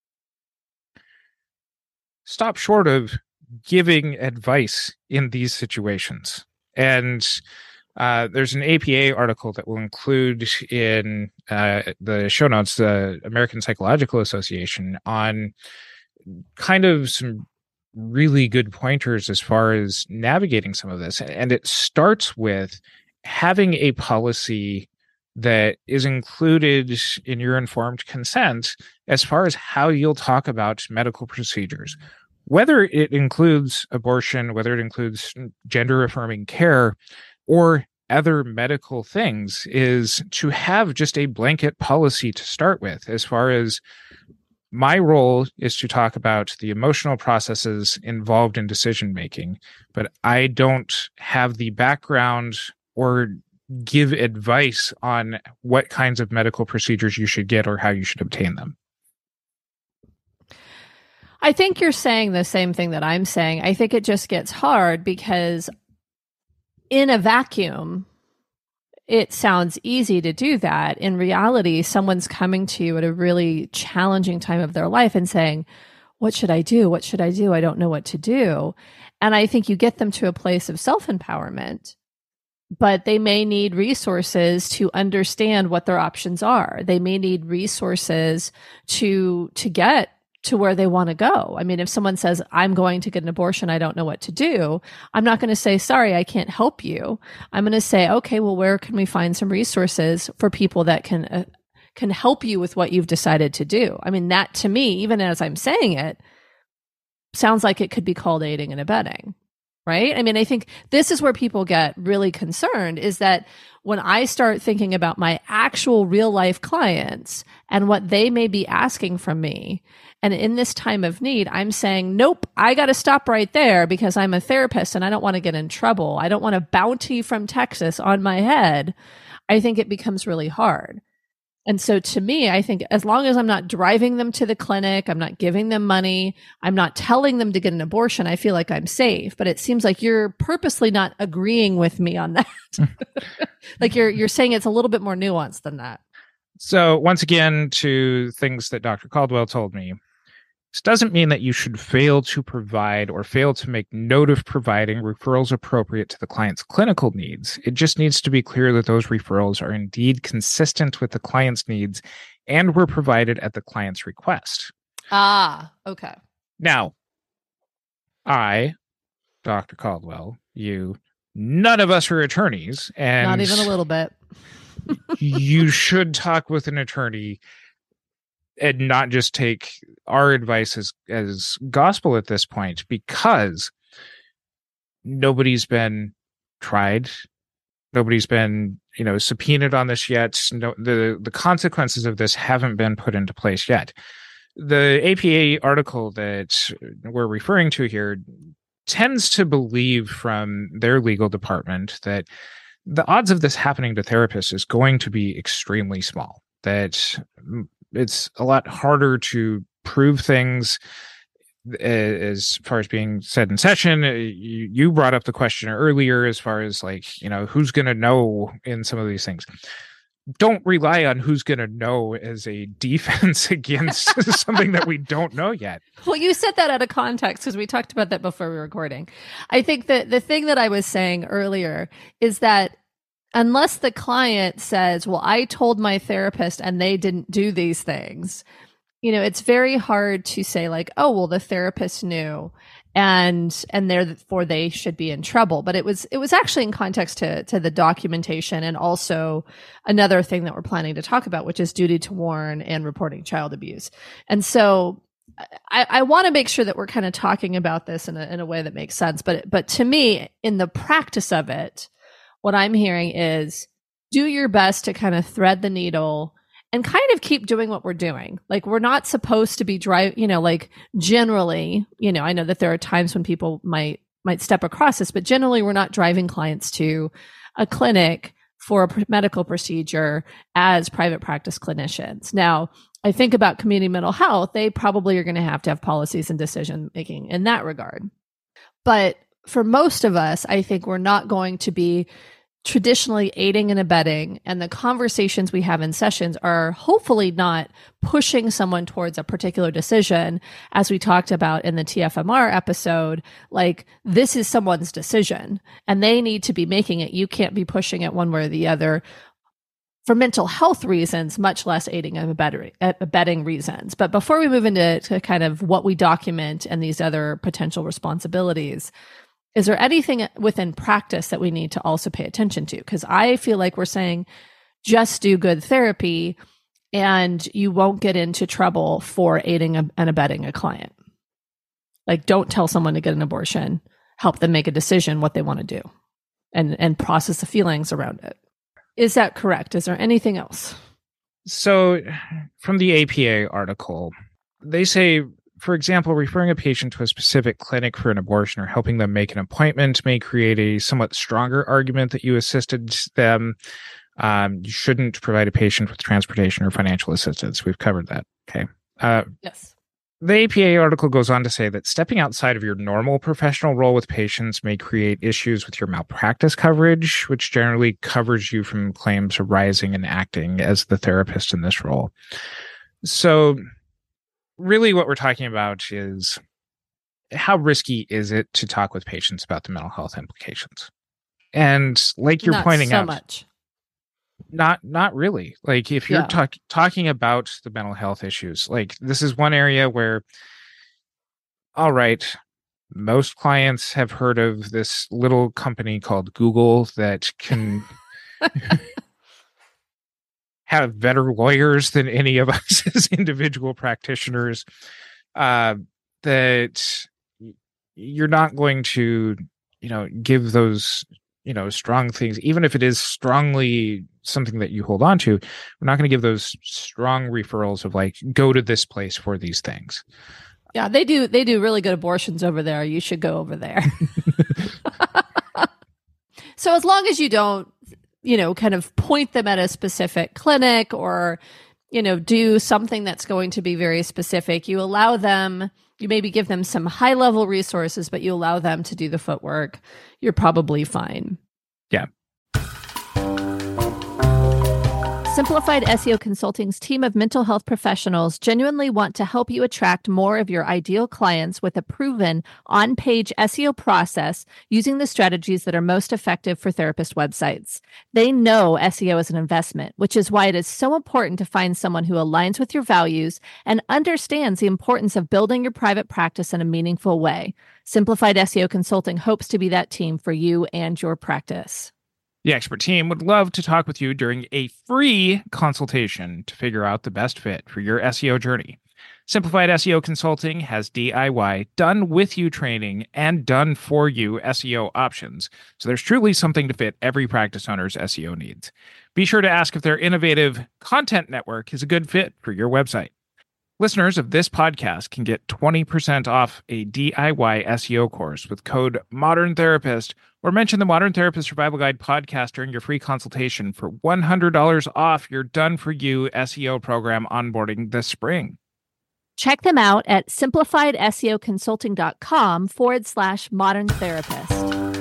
Stop short of giving advice in these situations. And there's an APA article that will include in the show notes, the American Psychological Association, on kind of some really good pointers as far as navigating some of this. And it starts with having a policy that is included in your informed consent as far as how you'll talk about medical procedures. Whether it includes abortion, whether it includes gender affirming care, or other medical things, is to have just a blanket policy to start with. As far as my role is to talk about the emotional processes involved in decision making, but I don't have the background or give advice on what kinds of medical procedures you should get or how you should obtain them.
I think you're saying the same thing that I'm saying. I think it just gets hard because in a vacuum, it sounds easy to do that. In reality, someone's coming to you at a really challenging time of their life and saying, what should I do? What should I do? I don't know what to do. And I think you get them to a place of self-empowerment, but they may need resources to understand what their options are. They may need resources to get to where they want to go. I mean, if someone says, I'm going to get an abortion, I don't know what to do, I'm not going to say, sorry, I can't help you. I'm going to say, okay, well, where can we find some resources for people that can help you with what you've decided to do? I mean, that to me, even as I'm saying it, sounds like it could be called aiding and abetting, right? I mean, I think this is where people get really concerned, is that when I start thinking about my actual real life clients and what they may be asking from me, and in this time of need, I'm saying, nope, I got to stop right there because I'm a therapist and I don't want to get in trouble. I don't want a bounty from Texas on my head. I think it becomes really hard. And so to me, I think as long as I'm not driving them to the clinic, I'm not giving them money, I'm not telling them to get an abortion, I feel like I'm safe. But it seems like you're purposely not agreeing with me on that. Like you're saying it's a little bit more nuanced than that.
So once again, to things that Dr. Caldwell told me, this doesn't mean that you should fail to provide or fail to make note of providing referrals appropriate to the client's clinical needs. It just needs to be clear that those referrals are indeed consistent with the client's needs and were provided at the client's request.
Ah, okay.
Now, I, Dr. Caldwell, you, none of us are attorneys. And
not even a little bit.
You should talk with an attorney and not just take our advice as gospel at this point, because nobody's been tried. Nobody's been, subpoenaed on this yet. No, the consequences of this haven't been put into place yet. The APA article that we're referring to here tends to believe from their legal department that the odds of this happening to therapists is going to be extremely small, that it's a lot harder to prove things as far as being said in session. You brought up the question earlier as far as who's going to know in some of these things. Don't rely on who's going to know as a defense against something that we don't know yet.
Well, you said that out of context because we talked about that before we were recording. I think that the thing that I was saying earlier is that unless the client says, well, I told my therapist and they didn't do these things, it's very hard to say oh, well, the therapist knew and therefore they should be in trouble. But it was actually in context to the documentation, and also another thing that we're planning to talk about, which is duty to warn and reporting child abuse. And so I want to make sure that we're kind of talking about this in a way that makes sense. But to me, in the practice of it, what I'm hearing is do your best to kind of thread the needle and kind of keep doing what we're doing. We're not supposed to be generally, I know that there are times when people might step across this, but generally we're not driving clients to a clinic for a medical procedure as private practice clinicians. Now, I think about community mental health, they probably are going to have policies and decision making in that regard. But for most of us, I think we're not going to be traditionally aiding and abetting, and the conversations we have in sessions are hopefully not pushing someone towards a particular decision, as we talked about in the TFMR episode. This is someone's decision and they need to be making it. You can't be pushing it one way or the other for mental health reasons, much less aiding and abetting reasons. But before we move into kind of what we document and these other potential responsibilities, is there anything within practice that we need to also pay attention to? Because I feel like we're saying just do good therapy and you won't get into trouble for aiding and abetting a client. Don't tell someone to get an abortion, help them make a decision what they want to do and process the feelings around it. Is that correct? Is there anything else?
So from the APA article, they say, for example, referring a patient to a specific clinic for an abortion or helping them make an appointment may create a somewhat stronger argument that you assisted them. You shouldn't provide a patient with transportation or financial assistance. We've covered that. Okay.
Yes.
The APA article goes on to say that stepping outside of your normal professional role with patients may create issues with your malpractice coverage, which generally covers you from claims arising and acting as the therapist in this role. So really what we're talking about is how risky is it to talk with patients about the mental health implications? And you're
not
pointing
so
out,
much.
Not really. If you're talking about the mental health issues, this is one area where, all right, most clients have heard of this little company called Google that can have better lawyers than any of us as individual practitioners, that you're not going to, give those, strong things, even if it is strongly something that you hold on to, we're not going to give those strong referrals of go to this place for these things.
Yeah, they do really good abortions over there. You should go over there. So as long as you don't, kind of point them at a specific clinic or, do something that's going to be very specific, you allow them, you maybe give them some high level resources, but you allow them to do the footwork, you're probably fine.
Yeah.
Simplified SEO Consulting's team of mental health professionals genuinely want to help you attract more of your ideal clients with a proven on-page SEO process using the strategies that are most effective for therapist websites. They know SEO is an investment, which is why it is so important to find someone who aligns with your values and understands the importance of building your private practice in a meaningful way. Simplified SEO Consulting hopes to be that team for you and your practice.
The expert team would love to talk with you during a free consultation to figure out the best fit for your SEO journey. Simplified SEO Consulting has DIY, done with you training and done for you SEO options. So there's truly something to fit every practice owner's SEO needs. Be sure to ask if their innovative content network is a good fit for your website. Listeners of this podcast can get 20% off a DIY SEO course with code Modern Therapist, or mention the Modern Therapist Survival Guide podcast during your free consultation for $100 off your done-for-you SEO program onboarding this spring.
Check them out at simplifiedseoconsulting.com/modern therapist.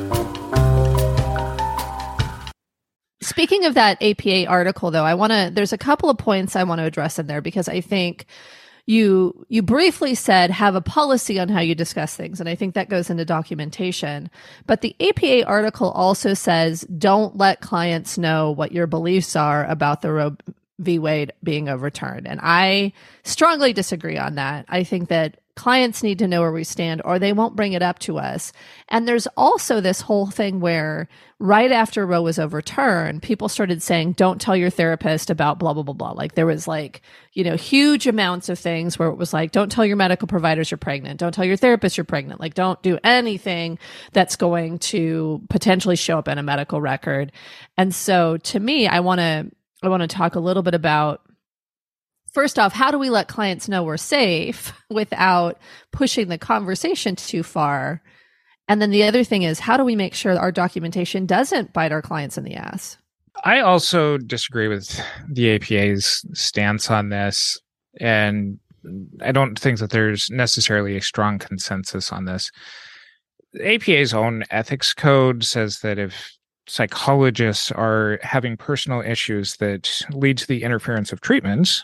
Speaking of that APA article, though, there's a couple of points I want to address in there, because I think you briefly said have a policy on how you discuss things, and I think that goes into documentation. But the APA article also says don't let clients know what your beliefs are about the Roe v. Wade being overturned. And I strongly disagree on that. I think that clients need to know where we stand, or they won't bring it up to us. And there's also this whole thing where right after Roe was overturned, people started saying, don't tell your therapist about blah, blah, blah, blah. Like there was huge amounts of things where it was like, don't tell your medical providers you're pregnant. Don't tell your therapist you're pregnant. Like don't do anything that's going to potentially show up in a medical record. And so to me, I want to talk a little bit about, first off, how do we let clients know we're safe without pushing the conversation too far? And then the other thing is, how do we make sure our documentation doesn't bite our clients in the ass?
I also disagree with the APA's stance on this, and I don't think that there's necessarily a strong consensus on this. The APA's own ethics code says that if psychologists are having personal issues that lead to the interference of treatments,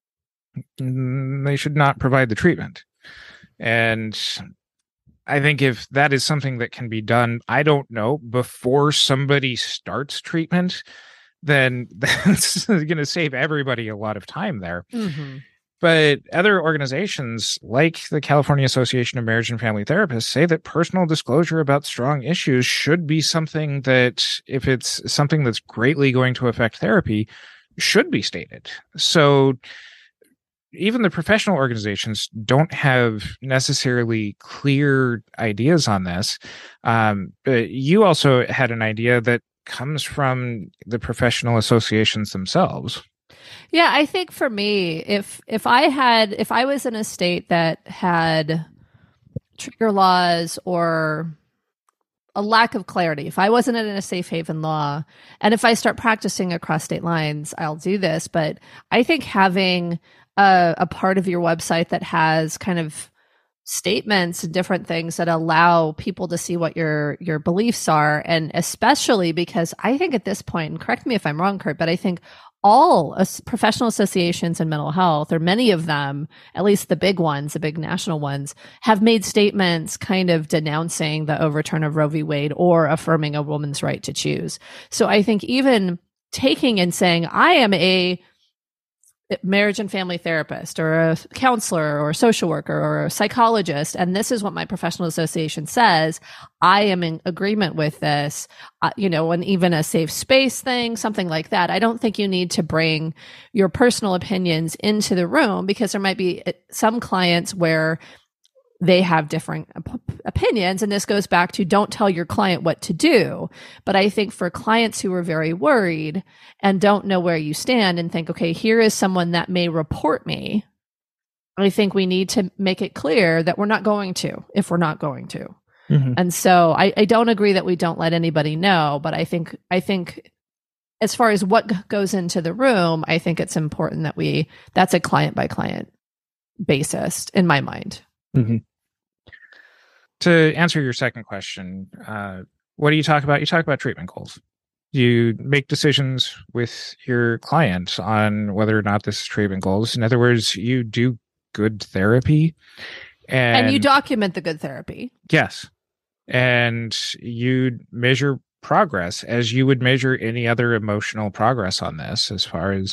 they should not provide the treatment. And I think if that is something that can be done, I don't know, before somebody starts treatment, then that's going to save everybody a lot of time there. Mm-hmm. But other organizations like the California Association of Marriage and Family Therapists say that personal disclosure about strong issues should be something that, if it's something that's greatly going to affect therapy, should be stated. So even the professional organizations don't have necessarily clear ideas on this. But you also had an idea that comes from the professional associations themselves.
Yeah, I think for me, if I was in a state that had trigger laws or a lack of clarity, if I wasn't in a safe haven law, and if I start practicing across state lines, I'll do this. But I think having a part of your website that has kind of statements and different things that allow people to see what your beliefs are, and especially because I think at this point, and correct me if I'm wrong, Kurt, but I think all professional associations in mental health, or many of them, at least the big ones, the big national ones, have made statements kind of denouncing the overturn of Roe v. Wade or affirming a woman's right to choose. So I think even taking and saying, I am a marriage and family therapist or a counselor or a social worker or a psychologist, and this is what my professional association says, I am in agreement with this, and even a safe space thing, something like that. I don't think you need to bring your personal opinions into the room, because there might be some clients where they have different opinions. And this goes back to don't tell your client what to do. But I think for clients who are very worried and don't know where you stand and think, okay, here is someone that may report me, I think we need to make it clear that we're not going to, if we're not going to. Mm-hmm. And so I don't agree that we don't let anybody know, but I think as far as what goes into the room, I think it's important that that's a client by client basis in my mind.
Mm-hmm. To answer your second question, what do you talk about? You talk about treatment goals. You make decisions with your client on whether or not this is treatment goals. In other words, you do good therapy. And
you document the good therapy.
Yes. And you measure progress as you would measure any other emotional progress on this, as far as,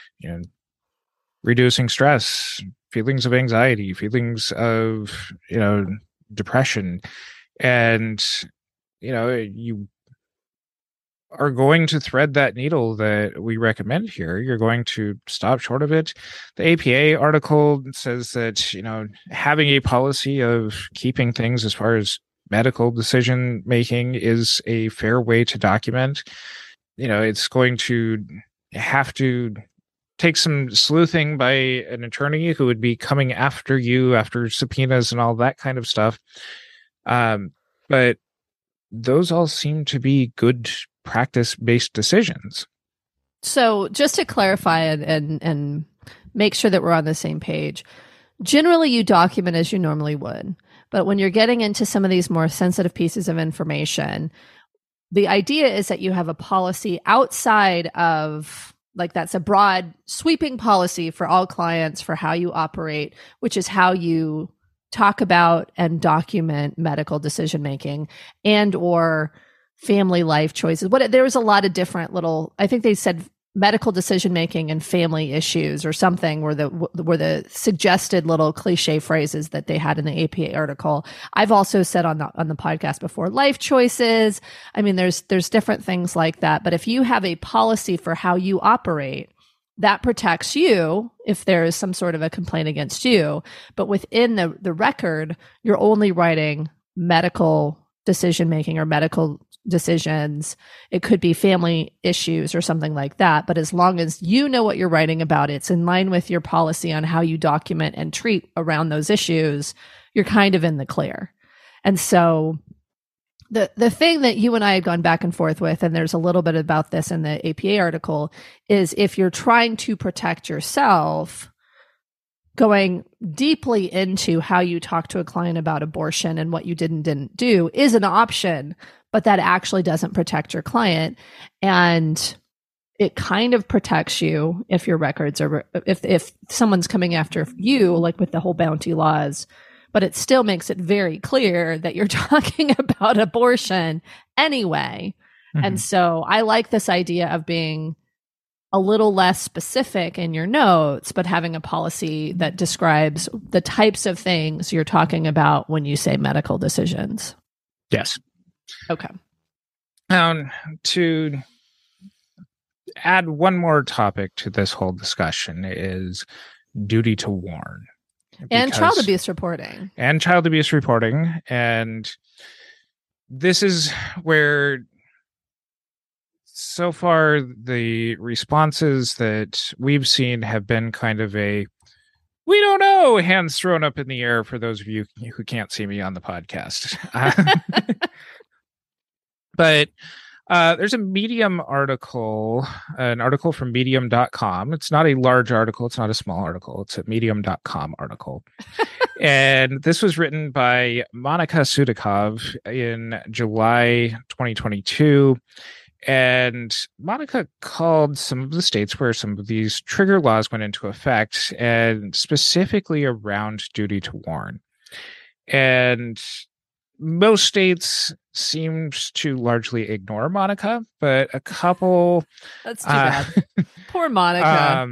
reducing stress, feelings of anxiety, feelings of, depression. And, you are going to thread that needle that we recommend here, you're going to stop short of it. The APA article says that, having a policy of keeping things as far as medical decision making is a fair way to document. It's going to have to take some sleuthing by an attorney who would be coming after you after subpoenas and all that kind of stuff. But those all seem to be good practice-based decisions.
So just to clarify and make sure that we're on the same page, generally you document as you normally would. But when you're getting into some of these more sensitive pieces of information, the idea is that you have a policy outside of, like, that's a broad sweeping policy for all clients for how you operate, which is how you talk about and document medical decision making and or family life choices. There was a lot of different I think they said medical decision making and family issues or something were the suggested little cliche phrases that they had in the APA article. I've also said on the podcast before, life choices. I mean, there's different things like that. But if you have a policy for how you operate, that protects you if there is some sort of a complaint against you. But within the record, you're only writing medical decision-making or medical decisions. It could be family issues or something like that. But as long as you know what you're writing about, it's in line with your policy on how you document and treat around those issues, you're kind of in the clear. And so the thing that you and I had gone back and forth with, and there's a little bit about this in the APA article, is if you're trying to protect yourself, going deeply into how you talk to a client about abortion and what you did and didn't do is an option, but that actually doesn't protect your client. And it kind of protects you if your records are, if someone's coming after you, like with the whole bounty laws, but it still makes it very clear that you're talking about abortion anyway. Mm-hmm. And so I like this idea of being a little less specific in your notes, but having a policy that describes the types of things you're talking about when you say medical decisions.
Yes.
Okay.
To add one more topic to this whole discussion is duty to warn.
And child abuse reporting.
And child abuse reporting. And this is where so far the responses that we've seen have been kind of a, we don't know, hands thrown up in the air for those of you who can't see me on the podcast. But there's a Medium article, an article from medium.com. It's not a large article. It's not a small article. It's a medium.com article. And this was written by Monica Sudakov in July 2022. And Monica called some of the states where some of these trigger laws went into effect, and specifically around duty to warn. And most states seemed to largely ignore Monica, but a couple...
That's too bad. Poor Monica.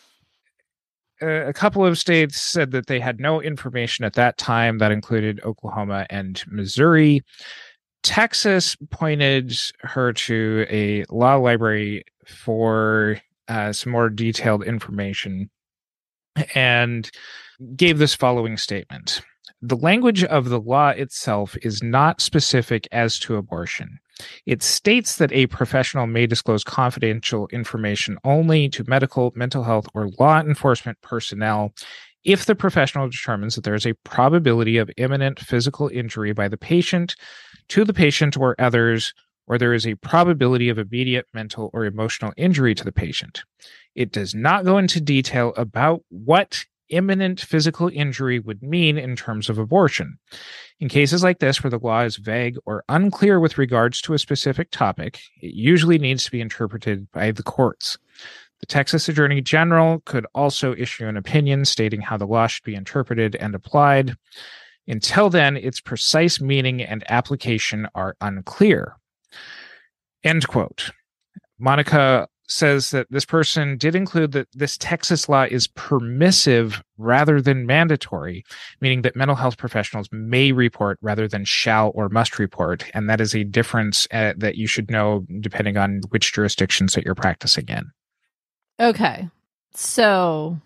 A couple of states said that they had no information at that time. That included Oklahoma and Missouri. Texas pointed her to a law library for some more detailed information and gave this following statement. The language of the law itself is not specific as to abortion. It states that a professional may disclose confidential information only to medical, mental health, or law enforcement personnel if the professional determines that there is a probability of imminent physical injury by the patient, to the patient or others, or there is a probability of immediate mental or emotional injury to the patient. It does not go into detail about what imminent physical injury would mean in terms of abortion. In cases like this, where the law is vague or unclear with regards to a specific topic, it usually needs to be interpreted by the courts. The Texas Attorney General could also issue an opinion stating how the law should be interpreted and applied. Until then, its precise meaning and application are unclear. End quote. Monica says that this person did include that this Texas law is permissive rather than mandatory, meaning that mental health professionals may report rather than shall or must report. And that is a difference that you should know depending on which jurisdictions that you're practicing in.
Okay. So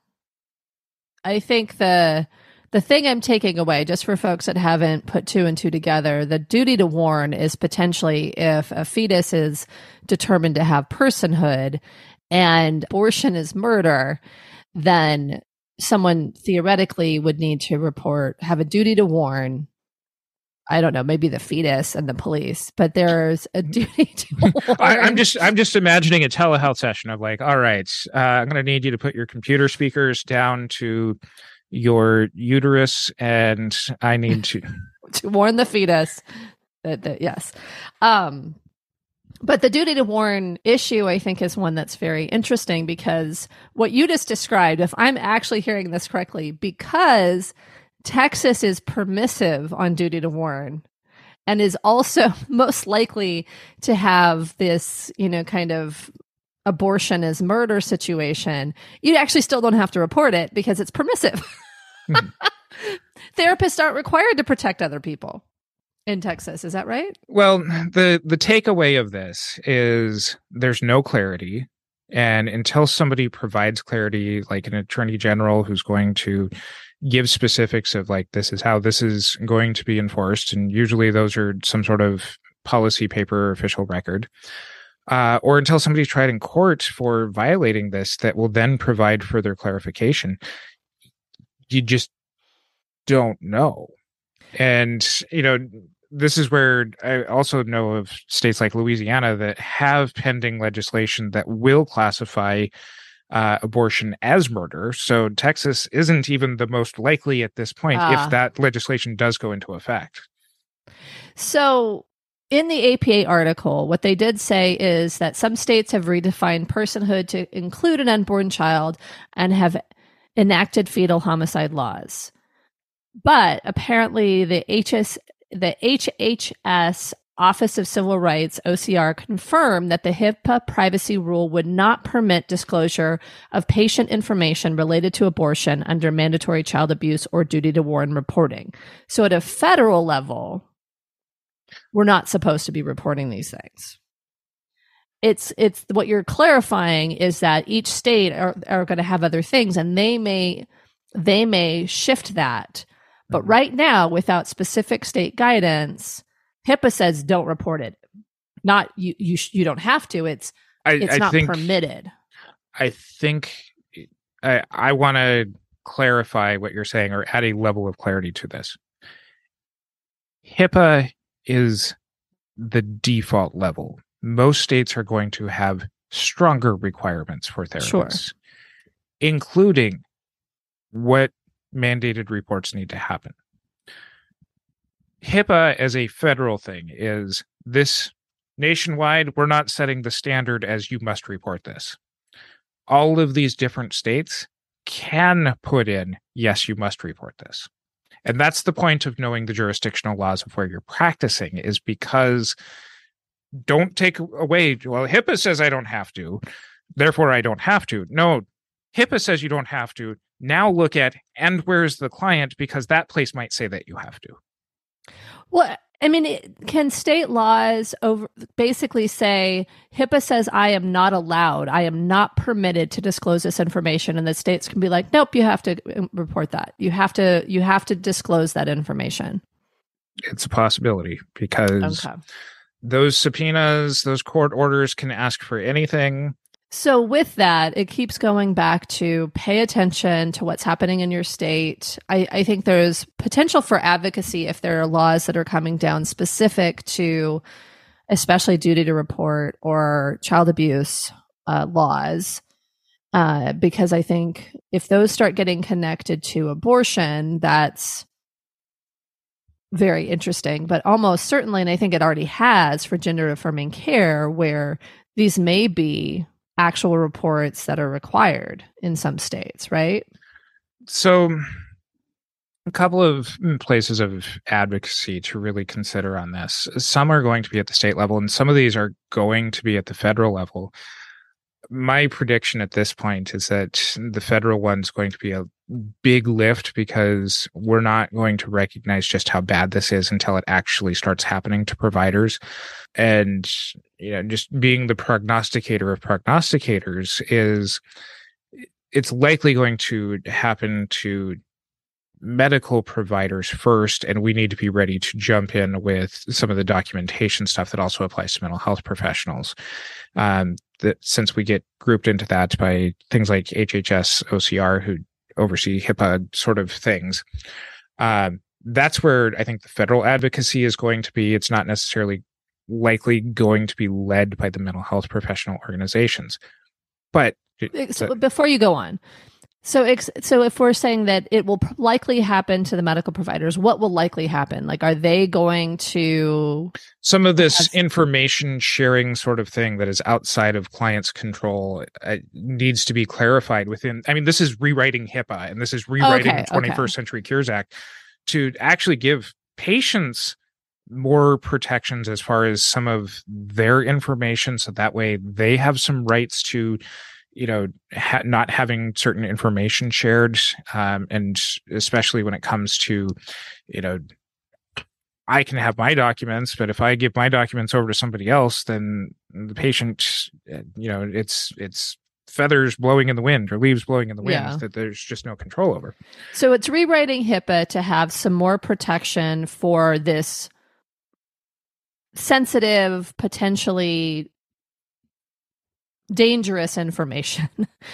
I think the thing I'm taking away, just for folks that haven't put two and two together, the duty to warn is potentially if a fetus is determined to have personhood and abortion is murder, then someone theoretically would need to have a duty to warn. I don't know, maybe the fetus and the police, but there's a duty to warn.
I'm just imagining a telehealth session of like, all right, I'm going to need you to put your computer speakers down to your uterus, and I need to
to warn the fetus that yes. But the duty to warn issue, I think, is one that's very interesting because what you just described, if I'm actually hearing this correctly, because Texas is permissive on duty to warn and is also most likely to have this, kind of abortion as murder situation, you actually still don't have to report it because it's permissive. Therapists aren't required to protect other people in Texas. Is that right?
Well, the takeaway of this is there's no clarity. And until somebody provides clarity, like an attorney general who's going to give specifics of like, this is how this is going to be enforced. And usually those are some sort of policy paper or official record. Or until somebody's tried in court for violating this that will then provide further clarification. You just don't know. And, this is where I also know of states like Louisiana that have pending legislation that will classify abortion as murder. So Texas isn't even the most likely at this point if that legislation does go into effect.
So in the APA article, what they did say is that some states have redefined personhood to include an unborn child and have enacted fetal homicide laws. But apparently the HHS Office of Civil Rights, OCR, confirmed that the HIPAA privacy rule would not permit disclosure of patient information related to abortion under mandatory child abuse or duty to warn reporting. So at a federal level, we're not supposed to be reporting these things. It's what you're clarifying is that each state are going to have other things, and they may shift that. But right now, without specific state guidance, HIPAA says don't report it. Not you don't have to. It's not permitted.
I think I want to clarify what you're saying or add a level of clarity to this. HIPAA is the default level. Most states are going to have stronger requirements for therapists, including what mandated reports need to happen. HIPAA as a federal thing is this nationwide. We're not setting the standard as you must report this. All of these different states can put in, yes, you must report this. And that's the point of knowing the jurisdictional laws of where you're practicing, is because don't take away, well, HIPAA says I don't have to, therefore I don't have to. No, HIPAA says you don't have to. Now look at, and where's the client? Because that place might say that you have to.
Well, I mean, can state laws basically say HIPAA says I am not allowed, I am not permitted to disclose this information, and the states can be like, nope, you have to report that. You have to disclose that information.
It's a possibility because those subpoenas, those court orders can ask for anything.
So with that, it keeps going back to pay attention to what's happening in your state. I think there's potential for advocacy if there are laws that are coming down specific to especially duty to report or child abuse laws, because I think if those start getting connected to abortion, that's very interesting, but almost certainly, and I think it already has for gender affirming care, where these may be actual reports that are required in some states, right?
So a couple of places of advocacy to really consider on this. Some are going to be at the state level, and some of these are going to be at the federal level. my prediction at this point is that the federal one's going to be a big lift because we're not going to recognize just how bad this is until it actually starts happening to providers. And, just being the prognosticator of prognosticators is it's likely going to happen to medical providers first, and we need to be ready to jump in with some of the documentation stuff that also applies to mental health professionals. That since we get grouped into that by things like HHS, OCR, who oversee HIPAA sort of things, that's where I think the federal advocacy is going to be. It's not necessarily likely going to be led by the mental health professional organizations. But
before you go on, so if we're saying that it will likely happen to the medical providers, what will likely happen? Like, are they going to...
Some of this information sharing sort of thing that is outside of clients' control needs to be clarified within... I mean, this is rewriting HIPAA, and this is rewriting the 21st Century Cures Act to actually give patients more protections as far as some of their information, so that way they have some rights to... not having certain information shared, and especially when it comes to, I can have my documents, but if I give my documents over to somebody else, then the patient, it's feathers blowing in the wind or leaves blowing in the wind that there's just no control over.
So it's rewriting HIPAA to have some more protection for this sensitive, potentially dangerous information,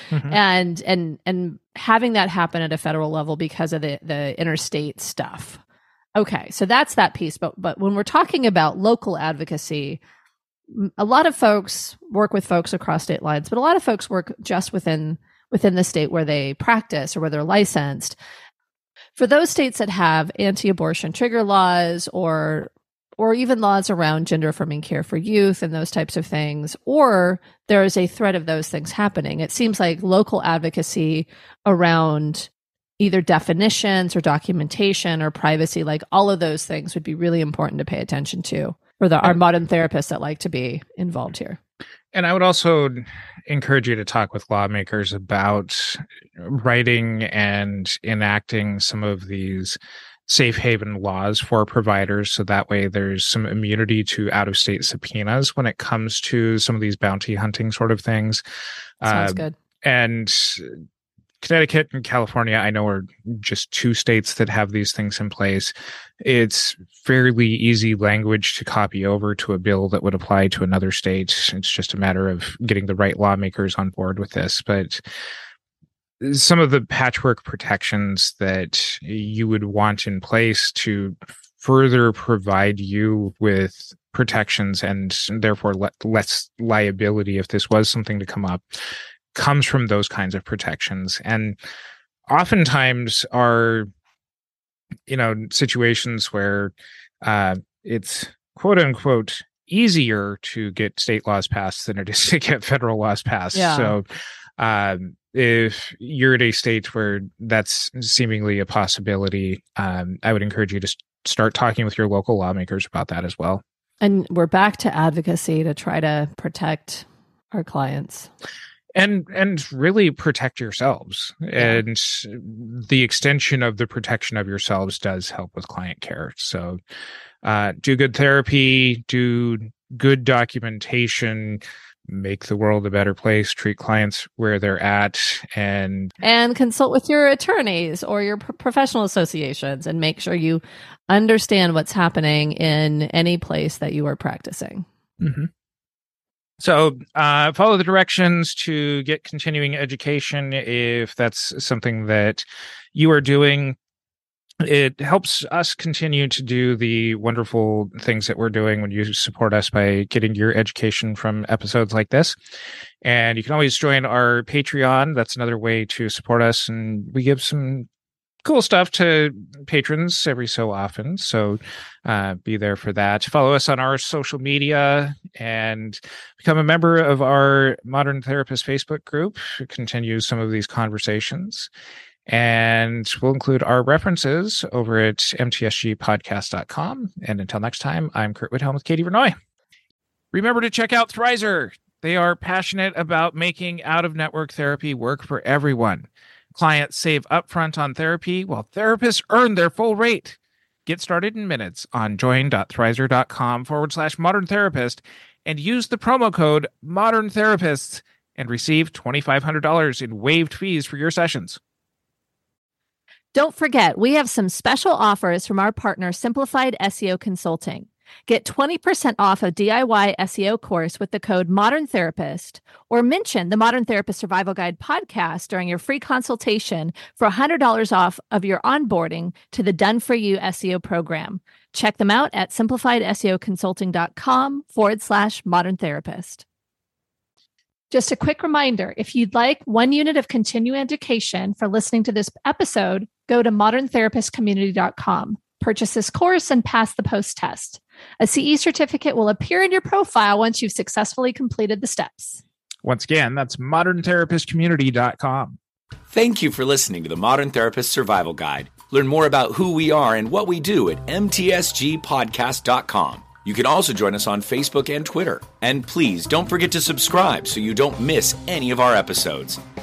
and having that happen at a federal level because of the interstate stuff. Okay, so that's that piece. But when we're talking about local advocacy, a lot of folks work with folks across state lines, but a lot of folks work just within the state where they practice or where they're licensed. For those states that have anti-abortion trigger laws or even laws around gender-affirming care for youth and those types of things, or there is a threat of those things happening, it seems like local advocacy around either definitions or documentation or privacy, like all of those things would be really important to pay attention to for our modern therapists that like to be involved here.
And I would also encourage you to talk with lawmakers about writing and enacting some of these safe haven laws for providers, so that way there's some immunity to out-of-state subpoenas when it comes to some of these bounty hunting sort of things.
Sounds good.
And Connecticut and California, I know, are just two states that have these things in place. It's fairly easy language to copy over to a bill that would apply to another state. It's just a matter of getting the right lawmakers on board with this. But some of the patchwork protections that you would want in place to further provide you with protections and therefore less liability if this was something to come up comes from those kinds of protections. And oftentimes are, situations where it's quote unquote easier to get state laws passed than it is to get federal laws passed.
Yeah.
So, if you're at a state where that's seemingly a possibility, I would encourage you to start talking with your local lawmakers about that as well.
And we're back to advocacy to try to protect our clients.
And really protect yourselves. Yeah. And the extension of the protection of yourselves does help with client care. So do good therapy, do good documentation, make the world a better place, treat clients where they're at, and
consult with your attorneys or your professional associations and make sure you understand what's happening in any place that you are practicing.
Mm-hmm. So follow the directions to get continuing education if that's something that you are doing. It helps us continue to do the wonderful things that we're doing when you support us by getting your education from episodes like this. And you can always join our Patreon. That's another way to support us. And we give some cool stuff to patrons every so often. So be there for that. Follow us on our social media and become a member of our Modern Therapist Facebook group. Continue some of these conversations. And we'll include our references over at mtsgpodcast.com. And until next time, I'm Kurt Whithelm with Katie Vernoy. Remember to check out Thrizer. They are passionate about making out-of-network therapy work for everyone. Clients save upfront on therapy while therapists earn their full rate. Get started in minutes on join.thrizer.com/modern therapist and use the promo code Modern Therapists and receive $2,500 in waived fees for your sessions.
Don't forget, we have some special offers from our partner, Simplified SEO Consulting. Get 20% off a DIY SEO course with the code Modern Therapist, or mention the Modern Therapist Survival Guide podcast during your free consultation for $100 off of your onboarding to the Done For You SEO program. Check them out at simplifiedseoconsulting.com/modern therapist. Just a quick reminder, if you'd like 1 unit of continuing education for listening to this episode, go to moderntherapistcommunity.com. Purchase this course and pass the post test. A CE certificate will appear in your profile once you've successfully completed the steps.
Once again, that's moderntherapistcommunity.com.
Thank you for listening to the Modern Therapist Survival Guide. Learn more about who we are and what we do at mtsgpodcast.com. You can also join us on Facebook and Twitter. And please don't forget to subscribe so you don't miss any of our episodes.